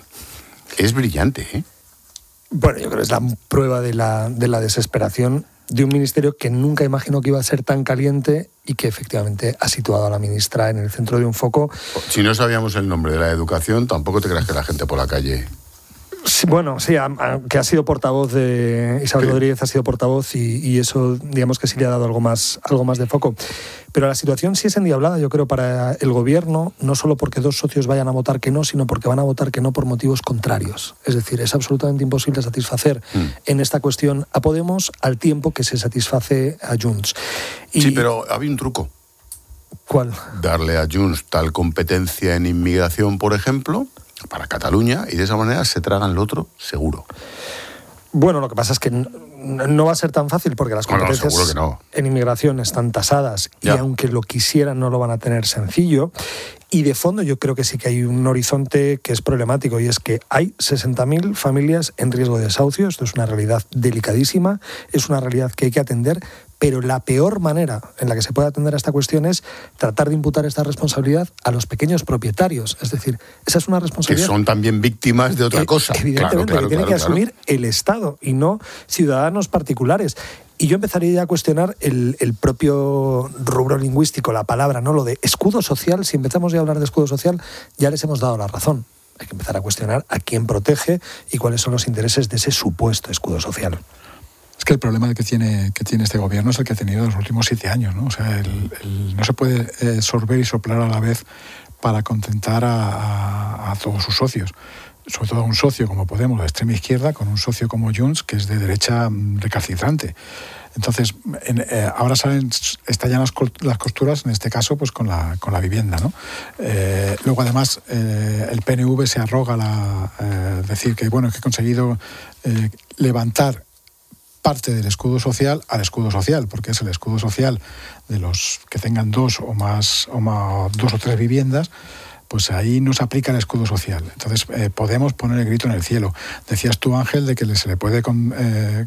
[SPEAKER 3] Es brillante, ¿eh?
[SPEAKER 8] Bueno, yo creo que es la prueba de la, de la desesperación de un ministerio que nunca imaginó que iba a ser tan caliente y que efectivamente ha situado a la ministra en el centro de un foco.
[SPEAKER 3] Si no sabíamos el nombre de la educación, tampoco te creas que la gente por la calle...
[SPEAKER 8] Sí, bueno, sí, a, a, que ha sido portavoz de... Isabel sí. Rodríguez ha sido portavoz y, y eso, digamos que sí le ha dado algo más, algo más de foco. Pero la situación sí es endiablada, yo creo, para el gobierno, no solo porque dos socios vayan a votar que no, sino porque van a votar que no por motivos contrarios. Es decir, es absolutamente imposible satisfacer mm. en esta cuestión a Podemos al tiempo que se satisface a Junts. Y...
[SPEAKER 3] Sí, pero había un truco.
[SPEAKER 8] ¿Cuál?
[SPEAKER 3] Darle a Junts tal competencia en inmigración, por ejemplo, para Cataluña, y de esa manera se tragan lo otro seguro.
[SPEAKER 8] Bueno, lo que pasa es que no va a ser tan fácil porque las competencias
[SPEAKER 3] no, no, seguro que no.
[SPEAKER 8] en inmigración están tasadas ya. Y aunque lo quisieran no lo van a tener sencillo. Y de fondo yo creo que sí que hay un horizonte que es problemático y es que hay sesenta mil familias en riesgo de desahucio. Esto es una realidad delicadísima, es una realidad que hay que atender, pero la peor manera en la que se puede atender a esta cuestión es tratar de imputar esta responsabilidad a los pequeños propietarios. Es decir, esa es una responsabilidad...
[SPEAKER 3] Que son también víctimas de otra
[SPEAKER 8] que,
[SPEAKER 3] cosa.
[SPEAKER 8] Evidentemente, claro, claro, que tiene claro, que asumir claro. el Estado y no ciudadanos particulares. Y yo empezaría ya a cuestionar el, el propio rubro lingüístico, la palabra, ¿no? Lo de escudo social. Si empezamos ya a hablar de escudo social, ya les hemos dado la razón. Hay que empezar a cuestionar a quién protege y cuáles son los intereses de ese supuesto escudo social.
[SPEAKER 7] Es que el problema que tiene, que tiene este gobierno es el que ha tenido en los últimos siete años, ¿no? O sea, el, el, no se puede eh, sorber y soplar a la vez para contentar a, a, a todos sus socios. Sobre todo a un socio como Podemos, de extrema izquierda, con un socio como Junts, que es de derecha recalcitrante. Entonces, en, eh, ahora salen, estallan las, las costuras, en este caso, pues con la, con la vivienda, ¿no? Eh, luego, además, eh, el P N V se arroga la eh, decir que, bueno, que ha conseguido eh, levantar parte del escudo social al escudo social, porque es el escudo social de los que tengan dos o más, o más dos o tres viviendas, pues ahí no se aplica el escudo social. Entonces eh, podemos poner el grito en el cielo. Decías tú, Ángel, de que se le puede con, eh,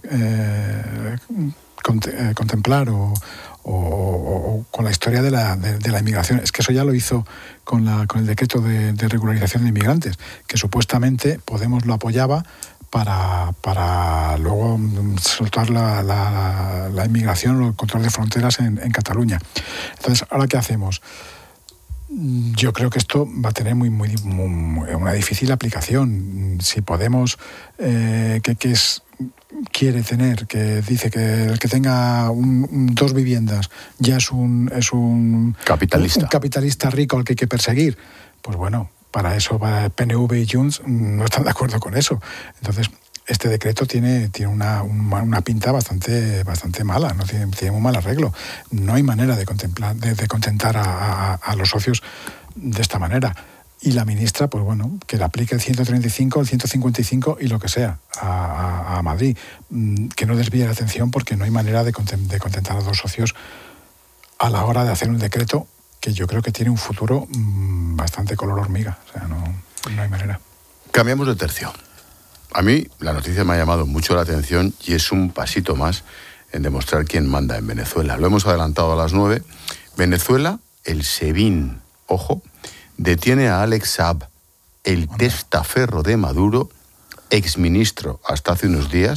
[SPEAKER 7] eh, cont eh, contemplar o, o, o, o con la historia de la, de, de la inmigración. Es que eso ya lo hizo con, la, con el decreto de, de regularización de inmigrantes, que supuestamente Podemos lo apoyaba para, para luego soltar la, la, la inmigración o el control de fronteras en, en Cataluña. Entonces, ¿ahora qué hacemos? Yo creo que esto va a tener muy, muy, muy una difícil aplicación. Si Podemos, eh, que, que es, quiere tener, que dice que el que tenga un, un, dos viviendas ya es un, es un
[SPEAKER 3] capitalista.
[SPEAKER 7] Un, un capitalista rico al que hay que perseguir, pues bueno, para eso para el P N V y Junts no están de acuerdo con eso. Entonces, este decreto tiene, tiene una, una, una pinta bastante, bastante mala, ¿no? Tiene, tiene un mal arreglo. No hay manera de, contemplar, de, de contentar a, a, a los socios de esta manera. Y la ministra, pues bueno, que le aplique el ciento treinta y cinco, el ciento cincuenta y cinco y lo que sea a, a, a Madrid. Que no desvíe la atención porque no hay manera de, de contentar a dos socios a la hora de hacer un decreto que yo creo que tiene un futuro mmm, bastante color hormiga. O sea, no, no hay manera.
[SPEAKER 3] Cambiamos de tercio. A mí la noticia me ha llamado mucho la atención y es un pasito más en demostrar quién manda en Venezuela. Lo hemos adelantado a las nueve. Venezuela, el SEBIN, ojo, detiene a Alex Saab, el testaferro de Maduro, exministro hasta hace unos días,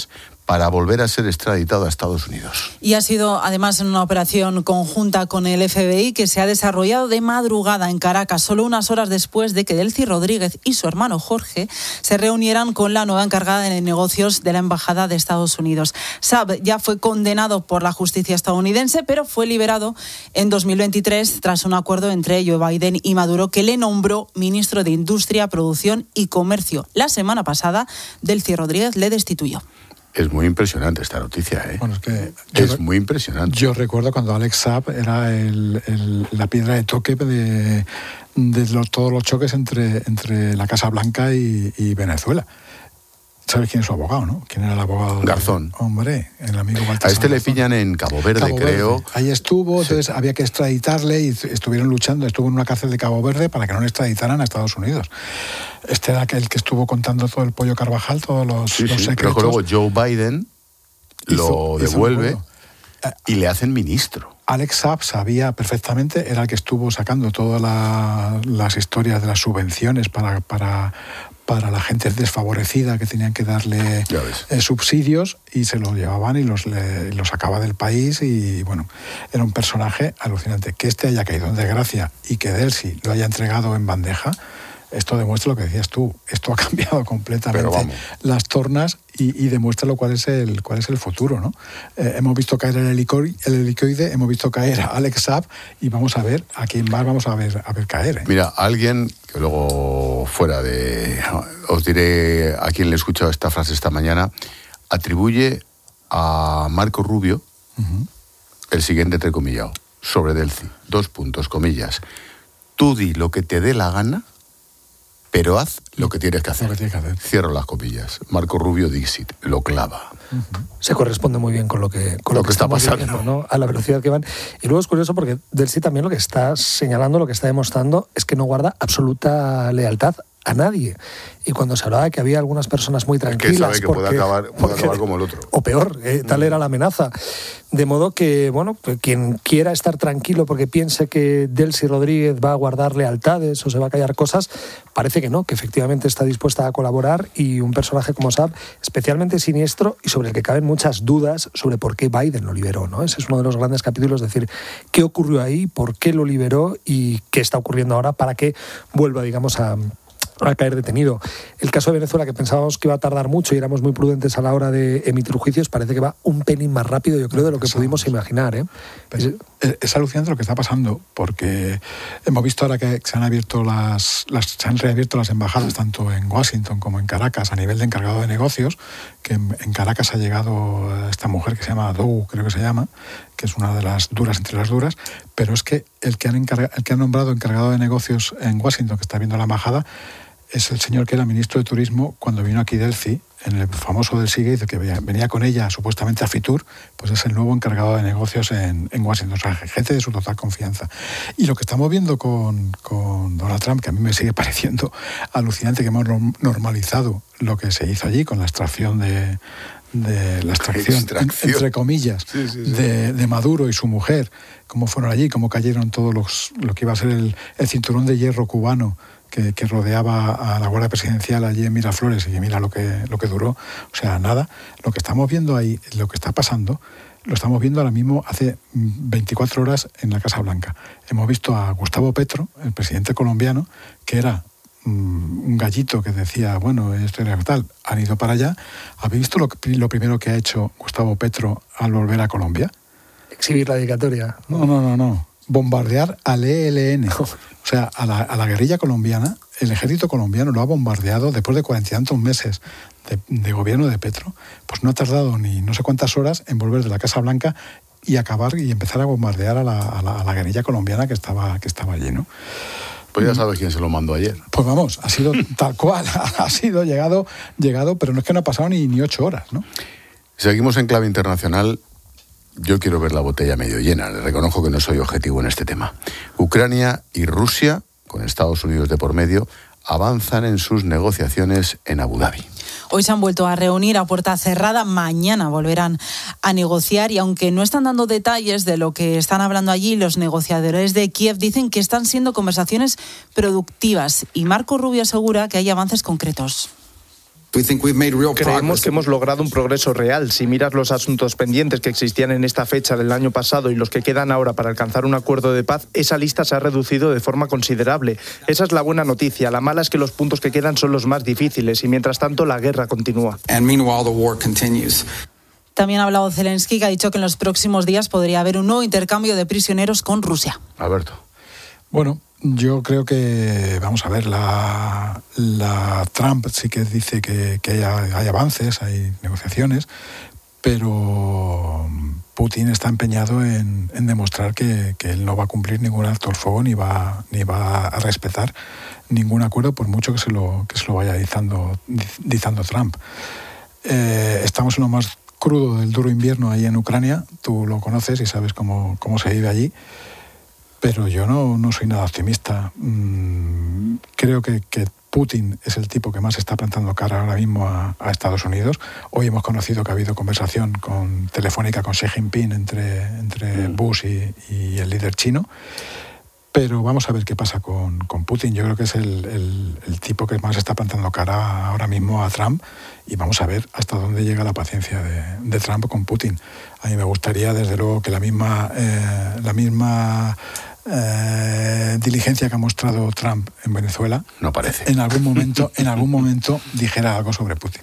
[SPEAKER 3] para volver a ser extraditado a Estados Unidos.
[SPEAKER 9] Y ha sido además en una operación conjunta con el F B I que se ha desarrollado de madrugada en Caracas, solo unas horas después de que Delcy Rodríguez y su hermano Jorge se reunieran con la nueva encargada de negocios de la Embajada de Estados Unidos. Saab ya fue condenado por la justicia estadounidense, pero fue liberado en dos mil veintitrés tras un acuerdo entre Joe Biden y Maduro que le nombró ministro de Industria, Producción y Comercio. La semana pasada, Delcy Rodríguez le destituyó.
[SPEAKER 3] Es muy impresionante esta noticia, ¿eh?
[SPEAKER 7] Bueno, es que
[SPEAKER 3] es
[SPEAKER 7] yo,
[SPEAKER 3] muy impresionante.
[SPEAKER 7] Yo recuerdo cuando Alex Saab era el, el, la piedra de toque de, de los, todos los choques entre, entre la Casa Blanca y, y Venezuela. ¿Sabes quién es su abogado, no? ¿Quién era el abogado?
[SPEAKER 3] Garzón.
[SPEAKER 7] De, hombre, el amigo Baltasar
[SPEAKER 3] A este
[SPEAKER 7] Garzón.
[SPEAKER 3] le pillan en Cabo Verde,
[SPEAKER 7] Cabo Verde.
[SPEAKER 3] creo.
[SPEAKER 7] Ahí estuvo,
[SPEAKER 3] Sí.
[SPEAKER 7] entonces había que extraditarle y estuvieron luchando. Estuvo en una cárcel de Cabo Verde para que no le extraditaran a Estados Unidos. Este era aquel que estuvo contando todo el pollo Carvajal, todos los,
[SPEAKER 3] Sí,
[SPEAKER 7] los
[SPEAKER 3] sí,
[SPEAKER 7] secretos.
[SPEAKER 3] pero luego Joe Biden
[SPEAKER 7] Hizo-
[SPEAKER 3] lo
[SPEAKER 7] hizo
[SPEAKER 3] devuelve
[SPEAKER 7] un
[SPEAKER 3] y le hacen ministro.
[SPEAKER 7] Alex Saab sabía perfectamente, era el que estuvo sacando todas la, las historias de las subvenciones para, para, para la gente desfavorecida que tenían que darle eh, subsidios y se los llevaban y los, le, los sacaba del país y bueno, era un personaje alucinante. Que este haya caído en desgracia y que Delcy lo haya entregado en bandeja, esto demuestra lo que decías tú, esto ha cambiado completamente las tornas y, y demuestra lo cuál es el cuál es el futuro, ¿no? Eh, hemos visto caer el, helicoide, el helicoide, hemos visto caer a Alex Saab y vamos a ver a quién más vamos a ver a ver caer. ¿eh?
[SPEAKER 3] Mira, alguien que luego fuera de... Os diré a quién le he escuchado esta frase esta mañana, atribuye a Marco Rubio uh-huh. el siguiente entrecomillado, sobre Delcy, dos puntos, comillas. Tú di lo que te dé la gana, pero haz lo que tienes que hacer.
[SPEAKER 7] Lo que tienes que hacer.
[SPEAKER 3] Cierro las comillas. Marco Rubio Dixit, lo clava.
[SPEAKER 8] Uh-huh. Se corresponde muy bien con lo que, con
[SPEAKER 3] lo
[SPEAKER 8] lo
[SPEAKER 3] que,
[SPEAKER 8] que
[SPEAKER 3] está pasando,
[SPEAKER 8] viviendo, ¿no? A la velocidad que van. Y luego es curioso porque Delcy también lo que está señalando, lo que está demostrando es que no guarda absoluta lealtad a nadie. Y cuando se hablaba de que había algunas personas muy tranquilas...
[SPEAKER 3] Es que sabe que
[SPEAKER 8] porque,
[SPEAKER 3] puede, acabar, puede
[SPEAKER 8] porque,
[SPEAKER 3] acabar como el otro.
[SPEAKER 8] O peor, eh, tal era la amenaza. De modo que, bueno, pues quien quiera estar tranquilo porque piense que Delcy Rodríguez va a guardar lealtades o se va a callar cosas, parece que no, que efectivamente está dispuesta a colaborar y un personaje como Saab especialmente siniestro y sobre el que caben muchas dudas sobre por qué Biden lo liberó, ¿no? Ese es uno de los grandes capítulos, es decir, qué ocurrió ahí, por qué lo liberó y qué está ocurriendo ahora para que vuelva, digamos, a... a caer detenido. El caso de Venezuela, que pensábamos que iba a tardar mucho y éramos muy prudentes a la hora de emitir juicios, parece que va un pelín más rápido, yo creo, de lo que pudimos imaginar. ¿eh?
[SPEAKER 7] Es, es, es alucinante lo que está pasando, porque hemos visto ahora que se han abierto las, las se han reabierto las embajadas tanto en Washington como en Caracas a nivel de encargado de negocios, que en, en Caracas ha llegado esta mujer que se llama Dou, creo que se llama, que es una de las duras entre las duras, pero es que el que han, encarga, el que han nombrado encargado de negocios en Washington, que está viendo la embajada, es el señor que era ministro de Turismo cuando vino aquí Delcy, en el famoso Delcy Gate, que venía con ella supuestamente a Fitur, pues es el nuevo encargado de negocios en, en Washington, o sea, gente de su total confianza. Y lo que estamos viendo con, con Donald Trump, que a mí me sigue pareciendo alucinante, que hemos normalizado lo que se hizo allí con la extracción de... de la extracción, extracción. entre comillas, sí, sí, sí. De, de Maduro y su mujer, cómo fueron allí, cómo cayeron todos los, lo que iba a ser el, el cinturón de hierro cubano que, que rodeaba a la Guardia Presidencial allí en Miraflores, y que mira lo que, lo que duró, o sea, nada. Lo que estamos viendo ahí, lo que está pasando, lo estamos viendo ahora mismo hace veinticuatro horas en la Casa Blanca. Hemos visto a Gustavo Petro, el presidente colombiano, que era un gallito que decía, bueno, esto era tal, han ido para allá. ¿Habéis visto lo, lo primero que ha hecho Gustavo Petro al volver a Colombia?
[SPEAKER 8] Exhibir la dedicatoria.
[SPEAKER 7] No, no, no, no. Bombardear al E L N. O sea, a la, a la guerrilla colombiana, el ejército colombiano lo ha bombardeado después de cuarenta y tantos meses de, de gobierno de Petro. Pues no ha tardado ni no sé cuántas horas en volver de la Casa Blanca y acabar y empezar a bombardear a la, a la, a la guerrilla colombiana que estaba, que estaba allí, ¿no?
[SPEAKER 3] Pues ya sabes quién se lo mandó ayer.
[SPEAKER 7] Pues vamos, ha sido tal cual, ha sido llegado, llegado, pero no es que no ha pasado ni, ni ocho horas, ¿no?
[SPEAKER 3] Seguimos en clave internacional. Yo quiero ver la botella medio llena. Le reconozco que no soy objetivo en este tema. Ucrania y Rusia, con Estados Unidos de por medio, avanzan en sus negociaciones en Abu Dhabi.
[SPEAKER 9] Hoy se han vuelto a reunir a puerta cerrada, mañana volverán a negociar y aunque no están dando detalles de lo que están hablando allí, los negociadores de Kiev dicen que están siendo conversaciones productivas y Marco Rubio asegura que hay avances concretos.
[SPEAKER 5] Creemos que hemos logrado un progreso real. Si miras los asuntos pendientes que existían en esta fecha del año pasado y los que quedan ahora para alcanzar un acuerdo de paz, esa lista se ha reducido de forma considerable. Esa es la buena noticia. La mala es que los puntos que quedan son los más difíciles y mientras tanto la guerra continúa.
[SPEAKER 9] También ha hablado Zelensky, que ha dicho que en los próximos días podría haber un nuevo intercambio de prisioneros con Rusia.
[SPEAKER 3] Alberto.
[SPEAKER 7] Bueno, yo creo que, vamos a ver, la, la Trump sí que dice que, que hay, hay avances, hay negociaciones, pero Putin está empeñado en, en demostrar que, que él no va a cumplir ningún alto el fuego ni va, ni va a respetar ningún acuerdo, por mucho que se lo, que se lo vaya dizando, dizando Trump. Eh, estamos en lo más crudo del duro invierno ahí en Ucrania, tú lo conoces y sabes cómo, cómo se vive allí. Pero yo no, no soy nada optimista. Mm, creo que, que Putin es el tipo que más está plantando cara ahora mismo a, a Estados Unidos. Hoy hemos conocido que ha habido conversación con, telefónica con Xi Jinping entre, entre Bush y, y el líder chino. Pero vamos a ver qué pasa con, con Putin. Yo creo que es el, el, el tipo que más está plantando cara ahora mismo a Trump y vamos a ver hasta dónde llega la paciencia de, de Trump con Putin. A mí me gustaría, desde luego, que la misma, eh, la misma eh, diligencia que ha mostrado Trump en Venezuela,
[SPEAKER 3] no parece,
[SPEAKER 7] en algún momento, en algún momento dijera algo sobre Putin.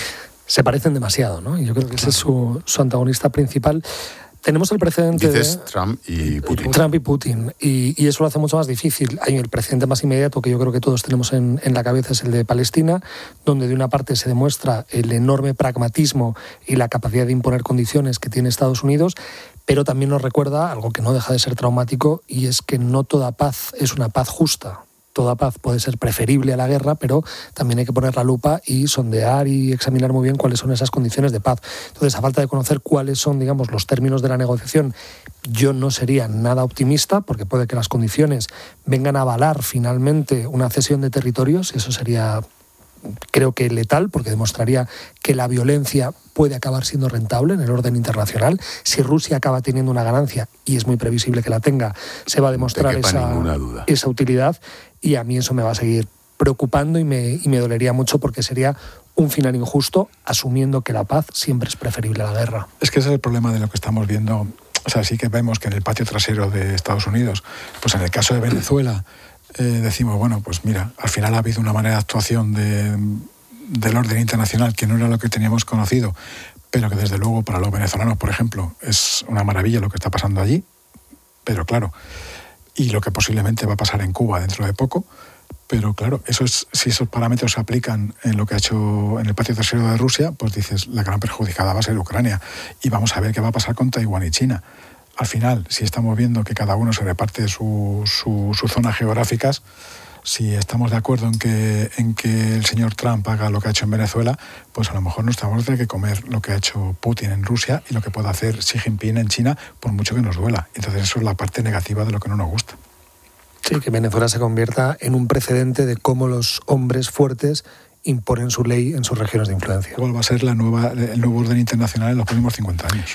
[SPEAKER 8] Se parecen demasiado, ¿no? Y yo creo que ese es su, su antagonista principal. Tenemos el precedente
[SPEAKER 3] Dices
[SPEAKER 8] de
[SPEAKER 3] Trump y Putin.
[SPEAKER 8] Trump y Putin. Y, y eso lo hace mucho más difícil. Hay el precedente más inmediato que yo creo que todos tenemos en, en la cabeza, es el de Palestina, donde de una parte se demuestra el enorme pragmatismo y la capacidad de imponer condiciones que tiene Estados Unidos, pero también nos recuerda algo que no deja de ser traumático, y es que no toda paz es una paz justa. Toda paz puede ser preferible a la guerra, pero también hay que poner la lupa y sondear y examinar muy bien cuáles son esas condiciones de paz. Entonces, a falta de conocer cuáles son, digamos, los términos de la negociación, yo no sería nada optimista, porque puede que las condiciones vengan a avalar finalmente una cesión de territorios, y eso sería, creo que letal, porque demostraría que la violencia puede acabar siendo rentable en el orden internacional. Si Rusia acaba teniendo una ganancia, y es muy previsible que la tenga, se va a demostrar esa, esa utilidad, y a mí eso me va a seguir preocupando y me, y me dolería mucho, porque sería un final injusto, asumiendo que la paz siempre es preferible a la guerra.
[SPEAKER 7] Es que ese es el problema de lo que estamos viendo. O sea, sí que vemos que en el patio trasero de Estados Unidos, pues en el caso de Venezuela, eh, decimos, bueno, pues mira, al final ha habido una manera de actuación de, del orden internacional que no era lo que teníamos conocido, pero que desde luego para los venezolanos, por ejemplo, es una maravilla lo que está pasando allí, pero claro, y lo que posiblemente va a pasar en Cuba dentro de poco, pero claro, eso es, si esos parámetros se aplican en lo que ha hecho en el patio trasero de Rusia, pues dices, la gran perjudicada va a ser Ucrania, y vamos a ver qué va a pasar con Taiwán y China. Al final, si estamos viendo que cada uno se reparte su, su, sus zonas geográficas, si estamos de acuerdo en que, en que el señor Trump haga lo que ha hecho en Venezuela, pues a lo mejor nos vamos a tener que comer lo que ha hecho Putin en Rusia y lo que puede hacer Xi Jinping en China, por mucho que nos duela. Entonces eso es la parte negativa de lo que no nos gusta.
[SPEAKER 8] Sí, que Venezuela se convierta en un precedente de cómo los hombres fuertes imponen su ley en sus regiones de influencia.
[SPEAKER 7] ¿Cuál va a ser la nueva, el nuevo orden internacional en los próximos cincuenta años?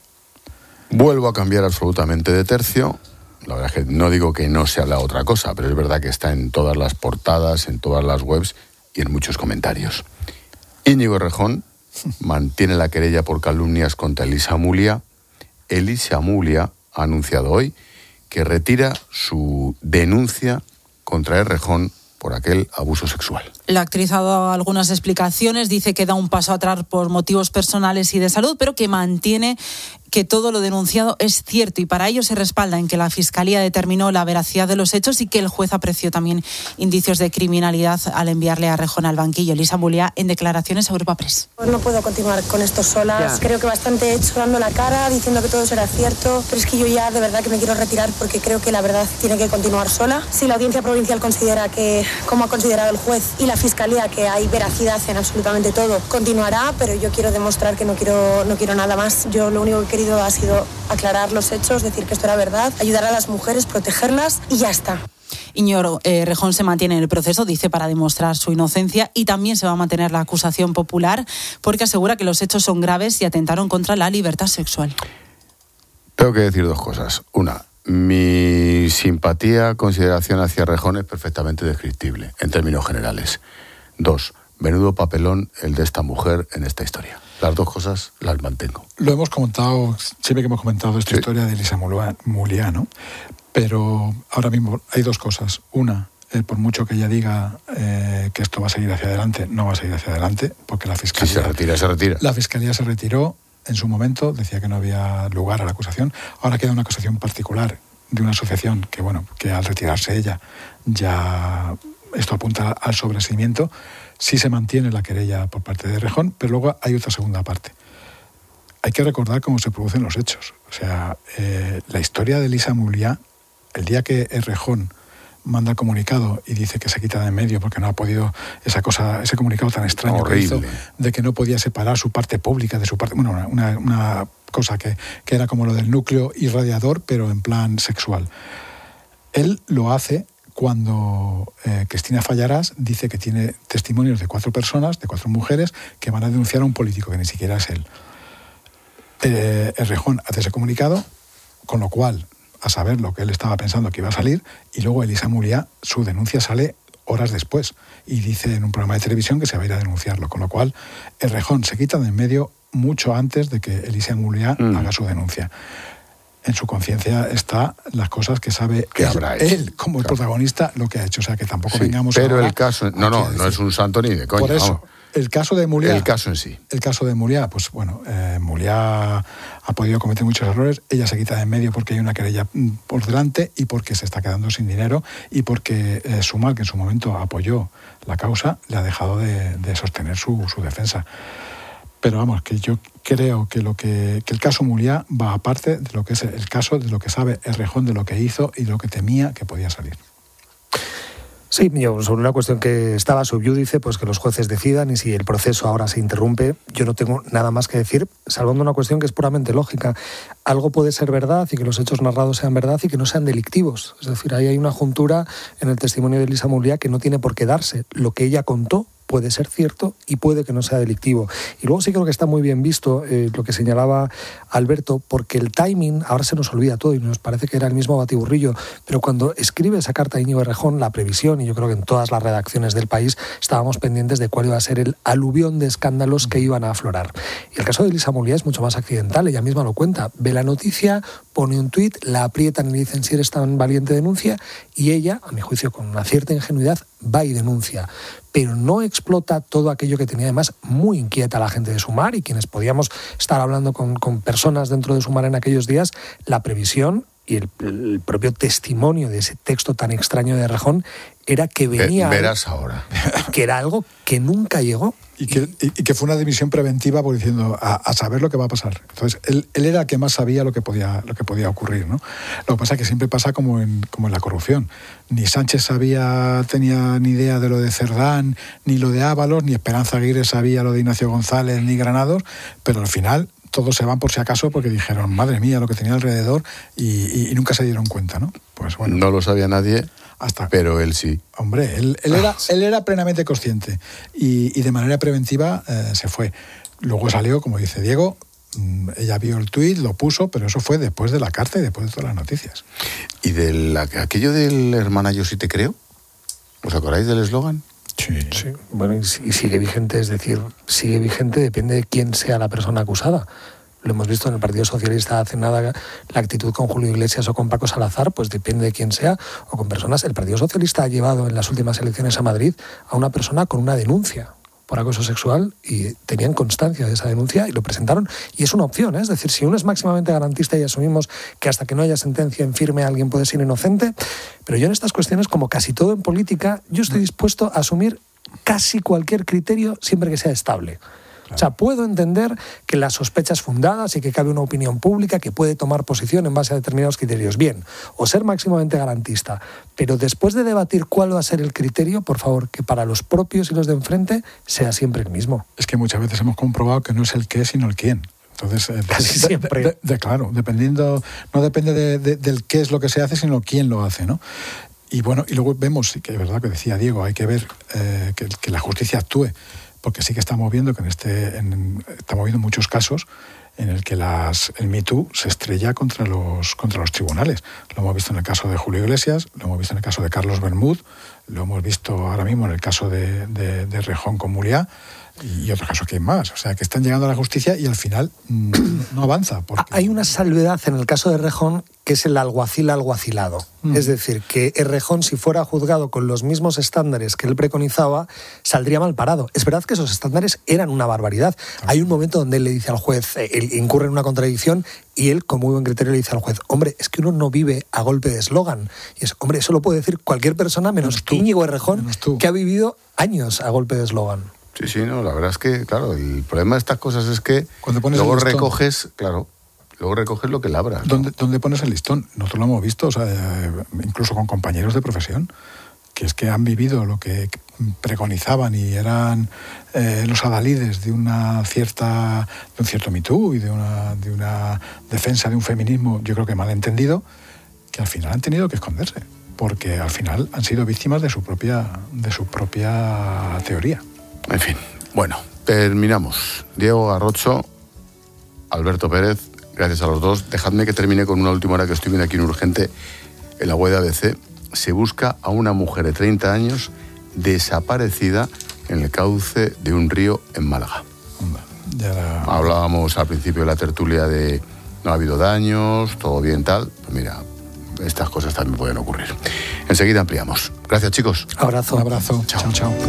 [SPEAKER 3] Vuelvo a cambiar absolutamente de tercio. La verdad es que no digo que no sea la otra cosa, pero es verdad que está en todas las portadas, en todas las webs y en muchos comentarios. Íñigo Errejón mantiene la querella por calumnias contra Elisa Amulia. Elisa Amulia ha anunciado hoy que retira su denuncia contra Errejón por aquel abuso sexual.
[SPEAKER 9] La actriz ha dado algunas explicaciones, dice que da un paso atrás por motivos personales y de salud, pero que mantiene que todo lo denunciado es cierto, y para ello se respalda en que la Fiscalía determinó la veracidad de los hechos y que el juez apreció también indicios de criminalidad al enviarle a Errejón al banquillo. Elisa Amulia, en declaraciones a Europa Press.
[SPEAKER 6] No puedo continuar con esto solas. Ya. Creo que bastante he hecho dando la cara, diciendo que todo será cierto, pero es que yo ya de verdad que me quiero retirar, porque creo que la verdad tiene que continuar sola. Si la Audiencia Provincial considera que, como ha considerado el juez y la Fiscalía, que hay veracidad en absolutamente todo, continuará, pero yo quiero demostrar que no quiero, no quiero nada más. Yo lo único que he querido ha sido aclarar los hechos, decir que esto era verdad, ayudar a las mujeres, protegerlas, y ya está.
[SPEAKER 9] Íñigo Errejón se mantiene en el proceso, dice, para demostrar su inocencia, y también se va a mantener la acusación popular, porque asegura que los hechos son graves y atentaron contra la libertad sexual.
[SPEAKER 3] Tengo que decir dos cosas. Una, mi simpatía, consideración hacia Errejón es perfectamente descriptible, en términos generales. Dos, Menudo papelón el de esta mujer en esta historia. Las dos cosas las mantengo.
[SPEAKER 7] Lo hemos comentado, siempre que hemos comentado esta sí. historia de Elisa Muliá, ¿no? Pero ahora mismo hay dos cosas. Una, eh, por mucho que ella diga eh, que esto va a seguir hacia adelante, no va a seguir hacia adelante, porque la Fiscalía...
[SPEAKER 3] Si se retira, se retira.
[SPEAKER 7] La Fiscalía se retiró en su momento, decía que no había lugar a la acusación. Ahora queda una acusación particular de una asociación que, bueno, que al retirarse ella ya esto apunta al sobreseimiento. Sí se mantiene la querella por parte de Errejón, pero luego hay otra segunda parte. Hay que recordar cómo se producen los hechos. O sea, eh, la historia de Elisa Muliá, el día que Errejón manda el comunicado y dice que se quita de en medio porque no ha podido, esa cosa, ese comunicado tan extraño Horrible. que hizo, de que no podía separar su parte pública de su parte, bueno, una, una cosa que, que era como lo del núcleo irradiador, pero en plan sexual. Él lo hace cuando eh, Cristina Fallarás dice que tiene testimonios de cuatro personas, de cuatro mujeres, que van a denunciar a un político que ni siquiera es él. Eh, Errejón hace ese comunicado, con lo cual, a saber lo que él estaba pensando que iba a salir, y luego Elisa Muliá, su denuncia sale horas después, y dice en un programa de televisión que se va a ir a denunciarlo, con lo cual Errejón se quita de en medio mucho antes de que Elisa Muliá mm. haga su denuncia. En su conciencia está las cosas que sabe
[SPEAKER 3] que
[SPEAKER 7] él,
[SPEAKER 3] habrá
[SPEAKER 7] él como el protagonista, lo que ha hecho. O sea, que tampoco
[SPEAKER 3] sí,
[SPEAKER 7] vengamos
[SPEAKER 3] pero
[SPEAKER 7] ahora
[SPEAKER 3] el caso... No, no, no es un santo ni de coña.
[SPEAKER 7] Por eso,
[SPEAKER 3] vamos.
[SPEAKER 7] el caso de Muliá...
[SPEAKER 3] El caso en sí.
[SPEAKER 7] El caso de Muliá, pues bueno, eh, Muliá ha podido cometer muchos errores. Ella se quita de en medio porque hay una querella por delante y porque se está quedando sin dinero y porque eh, Sumar, que en su momento apoyó la causa, le ha dejado de, de sostener su, su defensa. Pero vamos, que yo creo que lo que, que el caso Muliá va aparte de lo que es el caso, de lo que sabe Errejón, de lo que hizo y de lo que temía que podía salir.
[SPEAKER 8] Sí, yo, sobre una cuestión que estaba subyúdice, pues que los jueces decidan, y si el proceso ahora se interrumpe, yo no tengo nada más que decir, salvando una cuestión que es puramente lógica. Algo puede ser verdad y que los hechos narrados sean verdad y que no sean delictivos. Es decir, ahí hay una juntura en el testimonio de Elisa Muliá que no tiene por qué darse. Lo que ella contó puede ser cierto y puede que no sea delictivo. Y luego sí creo que está muy bien visto eh, lo que señalaba Alberto, porque el timing, ahora se nos olvida todo y nos parece que era el mismo batiburrillo, pero cuando escribe esa carta a Íñigo Errejón, la previsión, y yo creo que en todas las redacciones del país estábamos pendientes de cuál iba a ser el aluvión de escándalos que iban a aflorar. Y el caso de Elisa Muliá es mucho más accidental, ella misma lo cuenta. Ve la noticia, pone un tuit, la aprietan y le dicen si eres tan valiente denuncia, y ella, a mi juicio con una cierta ingenuidad, va y denuncia. Pero no explota todo aquello que tenía además muy inquieta a la gente de Sumar, y quienes podíamos estar hablando con, con personas dentro de Sumar en aquellos días, la previsión y el, el propio testimonio de ese texto tan extraño de Errejón era que venía...
[SPEAKER 3] Verás ahora.
[SPEAKER 8] Que era algo que nunca llegó.
[SPEAKER 7] Y que, y, y que fue una dimisión preventiva por diciendo a, a saber lo que va a pasar. Entonces, él, él era el que más sabía lo que podía, lo que podía ocurrir, ¿no? Lo que pasa es que siempre pasa como en, como en la corrupción. Ni Sánchez sabía, tenía ni idea de lo de Cerdán, ni lo de Ábalos, ni Esperanza Aguirre sabía lo de Ignacio González, ni Granados, pero al final todos se van por si acaso porque dijeron, madre mía, lo que tenía alrededor, y, y, y nunca se dieron cuenta, ¿no? Pues bueno.
[SPEAKER 3] No lo sabía nadie.
[SPEAKER 7] Hasta,
[SPEAKER 3] pero él sí.
[SPEAKER 7] Hombre, él, él, era, él era plenamente consciente y, y de manera preventiva eh, se fue. Luego salió, como dice Diego, mmm, ella vio el tuit, lo puso, pero eso fue después de la carta y después de todas las noticias.
[SPEAKER 3] ¿Y de aquello del hermana yo sí te creo? ¿Os acordáis del eslogan?
[SPEAKER 8] Sí. sí. Bueno, y sigue vigente, es decir, sigue vigente, depende de quién sea la persona acusada. Lo hemos visto en el Partido Socialista hace nada, la actitud con Julio Iglesias o con Paco Salazar, pues depende de quién sea, o con personas. El Partido Socialista ha llevado en las últimas elecciones a Madrid a una persona con una denuncia por acoso sexual y tenían constancia de esa denuncia y lo presentaron. Y es una opción, ¿eh? Es decir, si uno es máximamente garantista y asumimos que hasta que no haya sentencia en firme alguien puede ser inocente, pero yo en estas cuestiones, como casi todo en política, yo estoy dispuesto a asumir casi cualquier criterio siempre que sea estable. Claro. O sea, puedo entender que las sospechas fundadas y que cabe una opinión pública que puede tomar posición en base a determinados criterios. Bien, o ser máximamente garantista. Pero después de debatir cuál va a ser el criterio, por favor, que para los propios y los de enfrente sea siempre el mismo.
[SPEAKER 7] Es que muchas veces hemos comprobado que no es el qué, sino el quién. Entonces, eh,
[SPEAKER 8] casi
[SPEAKER 7] de,
[SPEAKER 8] siempre.
[SPEAKER 7] De, de, de, claro, dependiendo, no depende de, de, del qué es lo que se hace, sino quién lo hace, ¿no? Y bueno, y luego vemos, que es verdad que decía Diego, hay que ver eh, que, que la justicia actúe. Porque sí que estamos viendo que en este en, estamos viendo muchos casos en el que las, el Me Too se estrella contra los, contra los tribunales. Lo hemos visto en el caso de Julio Iglesias, lo hemos visto en el caso de Carlos Bermúdez, lo hemos visto ahora mismo en el caso de, de, de Rejón con Muriá, y otros casos que hay más. O sea, que están llegando a la justicia y al final mmm, no avanza. Porque...
[SPEAKER 8] Hay una salvedad en el caso de Rejón, que es el alguacil alguacilado. Mm. Es decir, que Rejón, si fuera juzgado con los mismos estándares que él preconizaba, saldría mal parado. Es verdad que esos estándares eran una barbaridad. Ah. Hay un momento donde él le dice al juez, eh, él incurre en una contradicción, y él, con muy buen criterio, le dice al juez, hombre, es que uno no vive a golpe de eslogan. Y es, hombre, eso lo puede decir cualquier persona, menos, menos tú, Íñigo Errejón, que ha vivido años a golpe de eslogan.
[SPEAKER 3] Sí, sí, no, la verdad es que, claro, el problema de estas cosas es que luego recoges, claro, luego recoges lo que labras.
[SPEAKER 7] ¿Dónde, ¿no? ¿Dónde pones el listón? Nosotros lo hemos visto, o sea, incluso con compañeros de profesión, que es que han vivido lo que preconizaban y eran eh, los adalides de una cierta, de un cierto Me Too y de una, de una defensa de un feminismo, yo creo que mal entendido, que al final han tenido que esconderse, porque al final han sido víctimas de su propia, de su propia teoría.
[SPEAKER 3] En fin, bueno, terminamos. Diego Garrocho, Alberto Pérez, gracias a los dos. Dejadme que termine con una última hora que estoy viendo aquí en Urgente. En la web de A B C se busca a una mujer de treinta años desaparecida en el cauce de un río en Málaga.
[SPEAKER 7] Ya la...
[SPEAKER 3] Hablábamos al principio de la tertulia de no ha habido daños, todo bien, tal. Pues mira, estas cosas también pueden ocurrir. Enseguida ampliamos. Gracias, chicos.
[SPEAKER 8] Abrazo.
[SPEAKER 7] Un abrazo.
[SPEAKER 3] Chao,
[SPEAKER 7] chao. chao.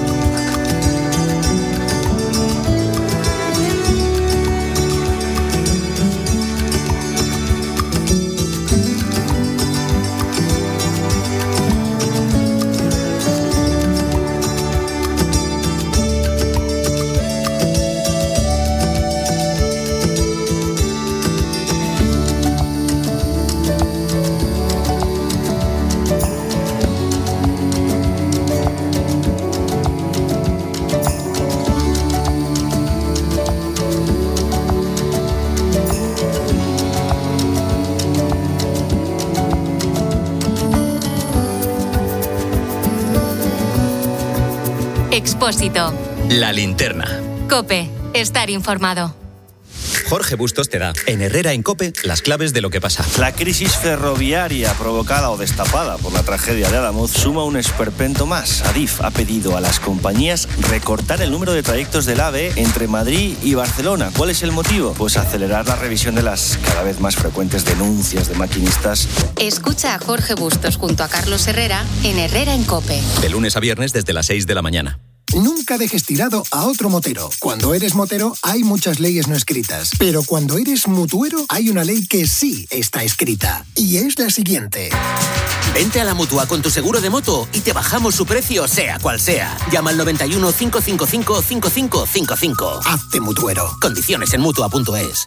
[SPEAKER 2] Expósito.
[SPEAKER 1] La linterna.
[SPEAKER 2] COPE. Estar informado.
[SPEAKER 1] Jorge Bustos te da, en Herrera en COPE, las claves de lo que pasa.
[SPEAKER 10] La crisis ferroviaria provocada o destapada por la tragedia de Adamuz suma un esperpento más. Adif ha pedido a las compañías recortar el número de trayectos del AVE entre Madrid y Barcelona. ¿Cuál es el motivo? Pues acelerar la revisión de las cada vez más frecuentes denuncias de maquinistas.
[SPEAKER 2] Escucha a Jorge Bustos junto a Carlos Herrera en Herrera en COPE.
[SPEAKER 1] De lunes a viernes desde las seis de la mañana.
[SPEAKER 11] Nunca dejes tirado a otro motero. Cuando eres motero hay muchas leyes no escritas, pero cuando eres mutuero hay una ley que sí está escrita, y es la siguiente.
[SPEAKER 23] Vente a la Mutua con tu seguro de moto y te bajamos su precio sea cual sea. Llama al noventa y uno, cinco cinco cinco, cinco cinco cinco cinco.
[SPEAKER 11] Hazte mutuero.
[SPEAKER 23] Condiciones en mutua punto es.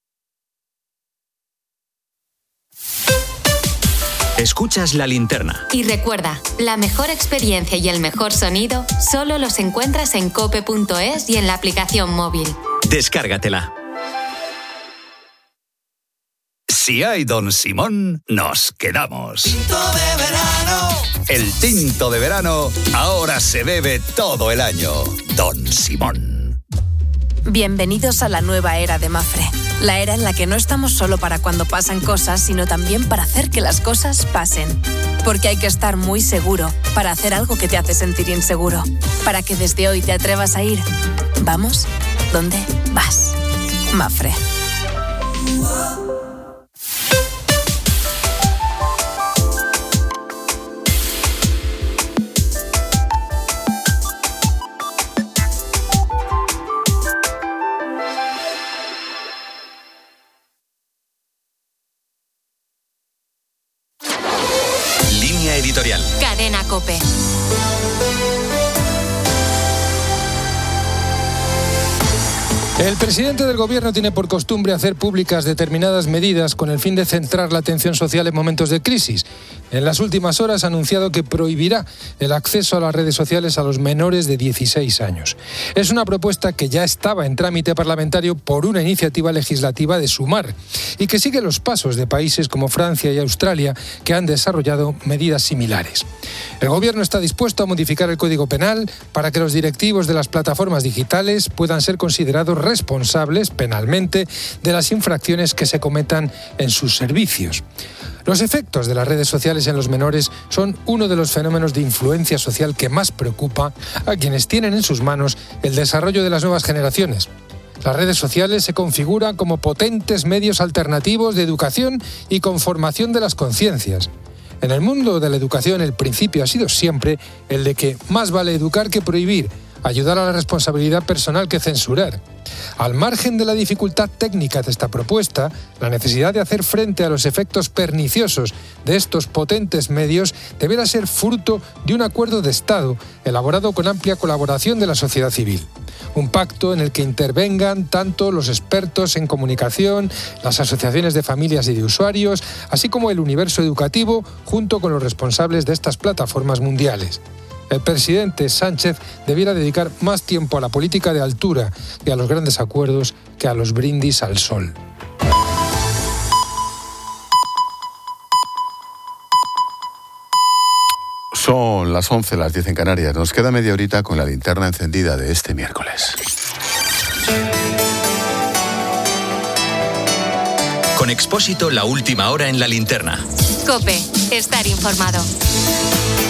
[SPEAKER 1] Escuchas La Linterna.
[SPEAKER 2] Y recuerda, la mejor experiencia y el mejor sonido solo los encuentras en cope punto es y en la aplicación móvil.
[SPEAKER 1] Descárgatela.
[SPEAKER 24] Si hay Don Simón, nos quedamos.
[SPEAKER 25] Tinto de verano.
[SPEAKER 24] El tinto de verano ahora se bebe todo el año. Don Simón.
[SPEAKER 26] Bienvenidos a la nueva era de Mapfre. La era en la que no estamos solo para cuando pasan cosas, sino también para hacer que las cosas pasen. Porque hay que estar muy seguro para hacer algo que te hace sentir inseguro. Para que desde hoy te atrevas a ir. Vamos, ¿dónde vas? Mapfre.
[SPEAKER 1] Editorial.
[SPEAKER 2] Cadena COPE.
[SPEAKER 27] El presidente del gobierno tiene por costumbre hacer públicas determinadas medidas con el fin de centrar la atención social en momentos de crisis. En las últimas horas ha anunciado que prohibirá el acceso a las redes sociales a los menores de dieciséis años. Es una propuesta que ya estaba en trámite parlamentario por una iniciativa legislativa de Sumar y que sigue los pasos de países como Francia y Australia que han desarrollado medidas similares. El gobierno está dispuesto a modificar el Código Penal para que los directivos de las plataformas digitales puedan ser considerados responsables penalmente de las infracciones que se cometan en sus servicios. Los efectos de las redes sociales en los menores son uno de los fenómenos de influencia social que más preocupa a quienes tienen en sus manos el desarrollo de las nuevas generaciones. Las redes sociales se configuran como potentes medios alternativos de educación y conformación de las conciencias. En el mundo de la educación, el principio ha sido siempre el de que más vale educar que prohibir, ayudar a la responsabilidad personal que censurar. Al margen de la dificultad técnica de esta propuesta, la necesidad de hacer frente a los efectos perniciosos de estos potentes medios deberá ser fruto de un acuerdo de Estado elaborado con amplia colaboración de la sociedad civil. Un pacto en el que intervengan tanto los expertos en comunicación, las asociaciones de familias y de usuarios, así como el universo educativo, junto con los responsables de estas plataformas mundiales. El presidente Sánchez debiera dedicar más tiempo a la política de altura y a los grandes acuerdos que a los brindis al sol.
[SPEAKER 3] Son las once, las diez en Canarias. Nos queda media horita con la linterna encendida de este miércoles.
[SPEAKER 1] Con Expósito, la última hora en la linterna.
[SPEAKER 2] COPE, estar informado.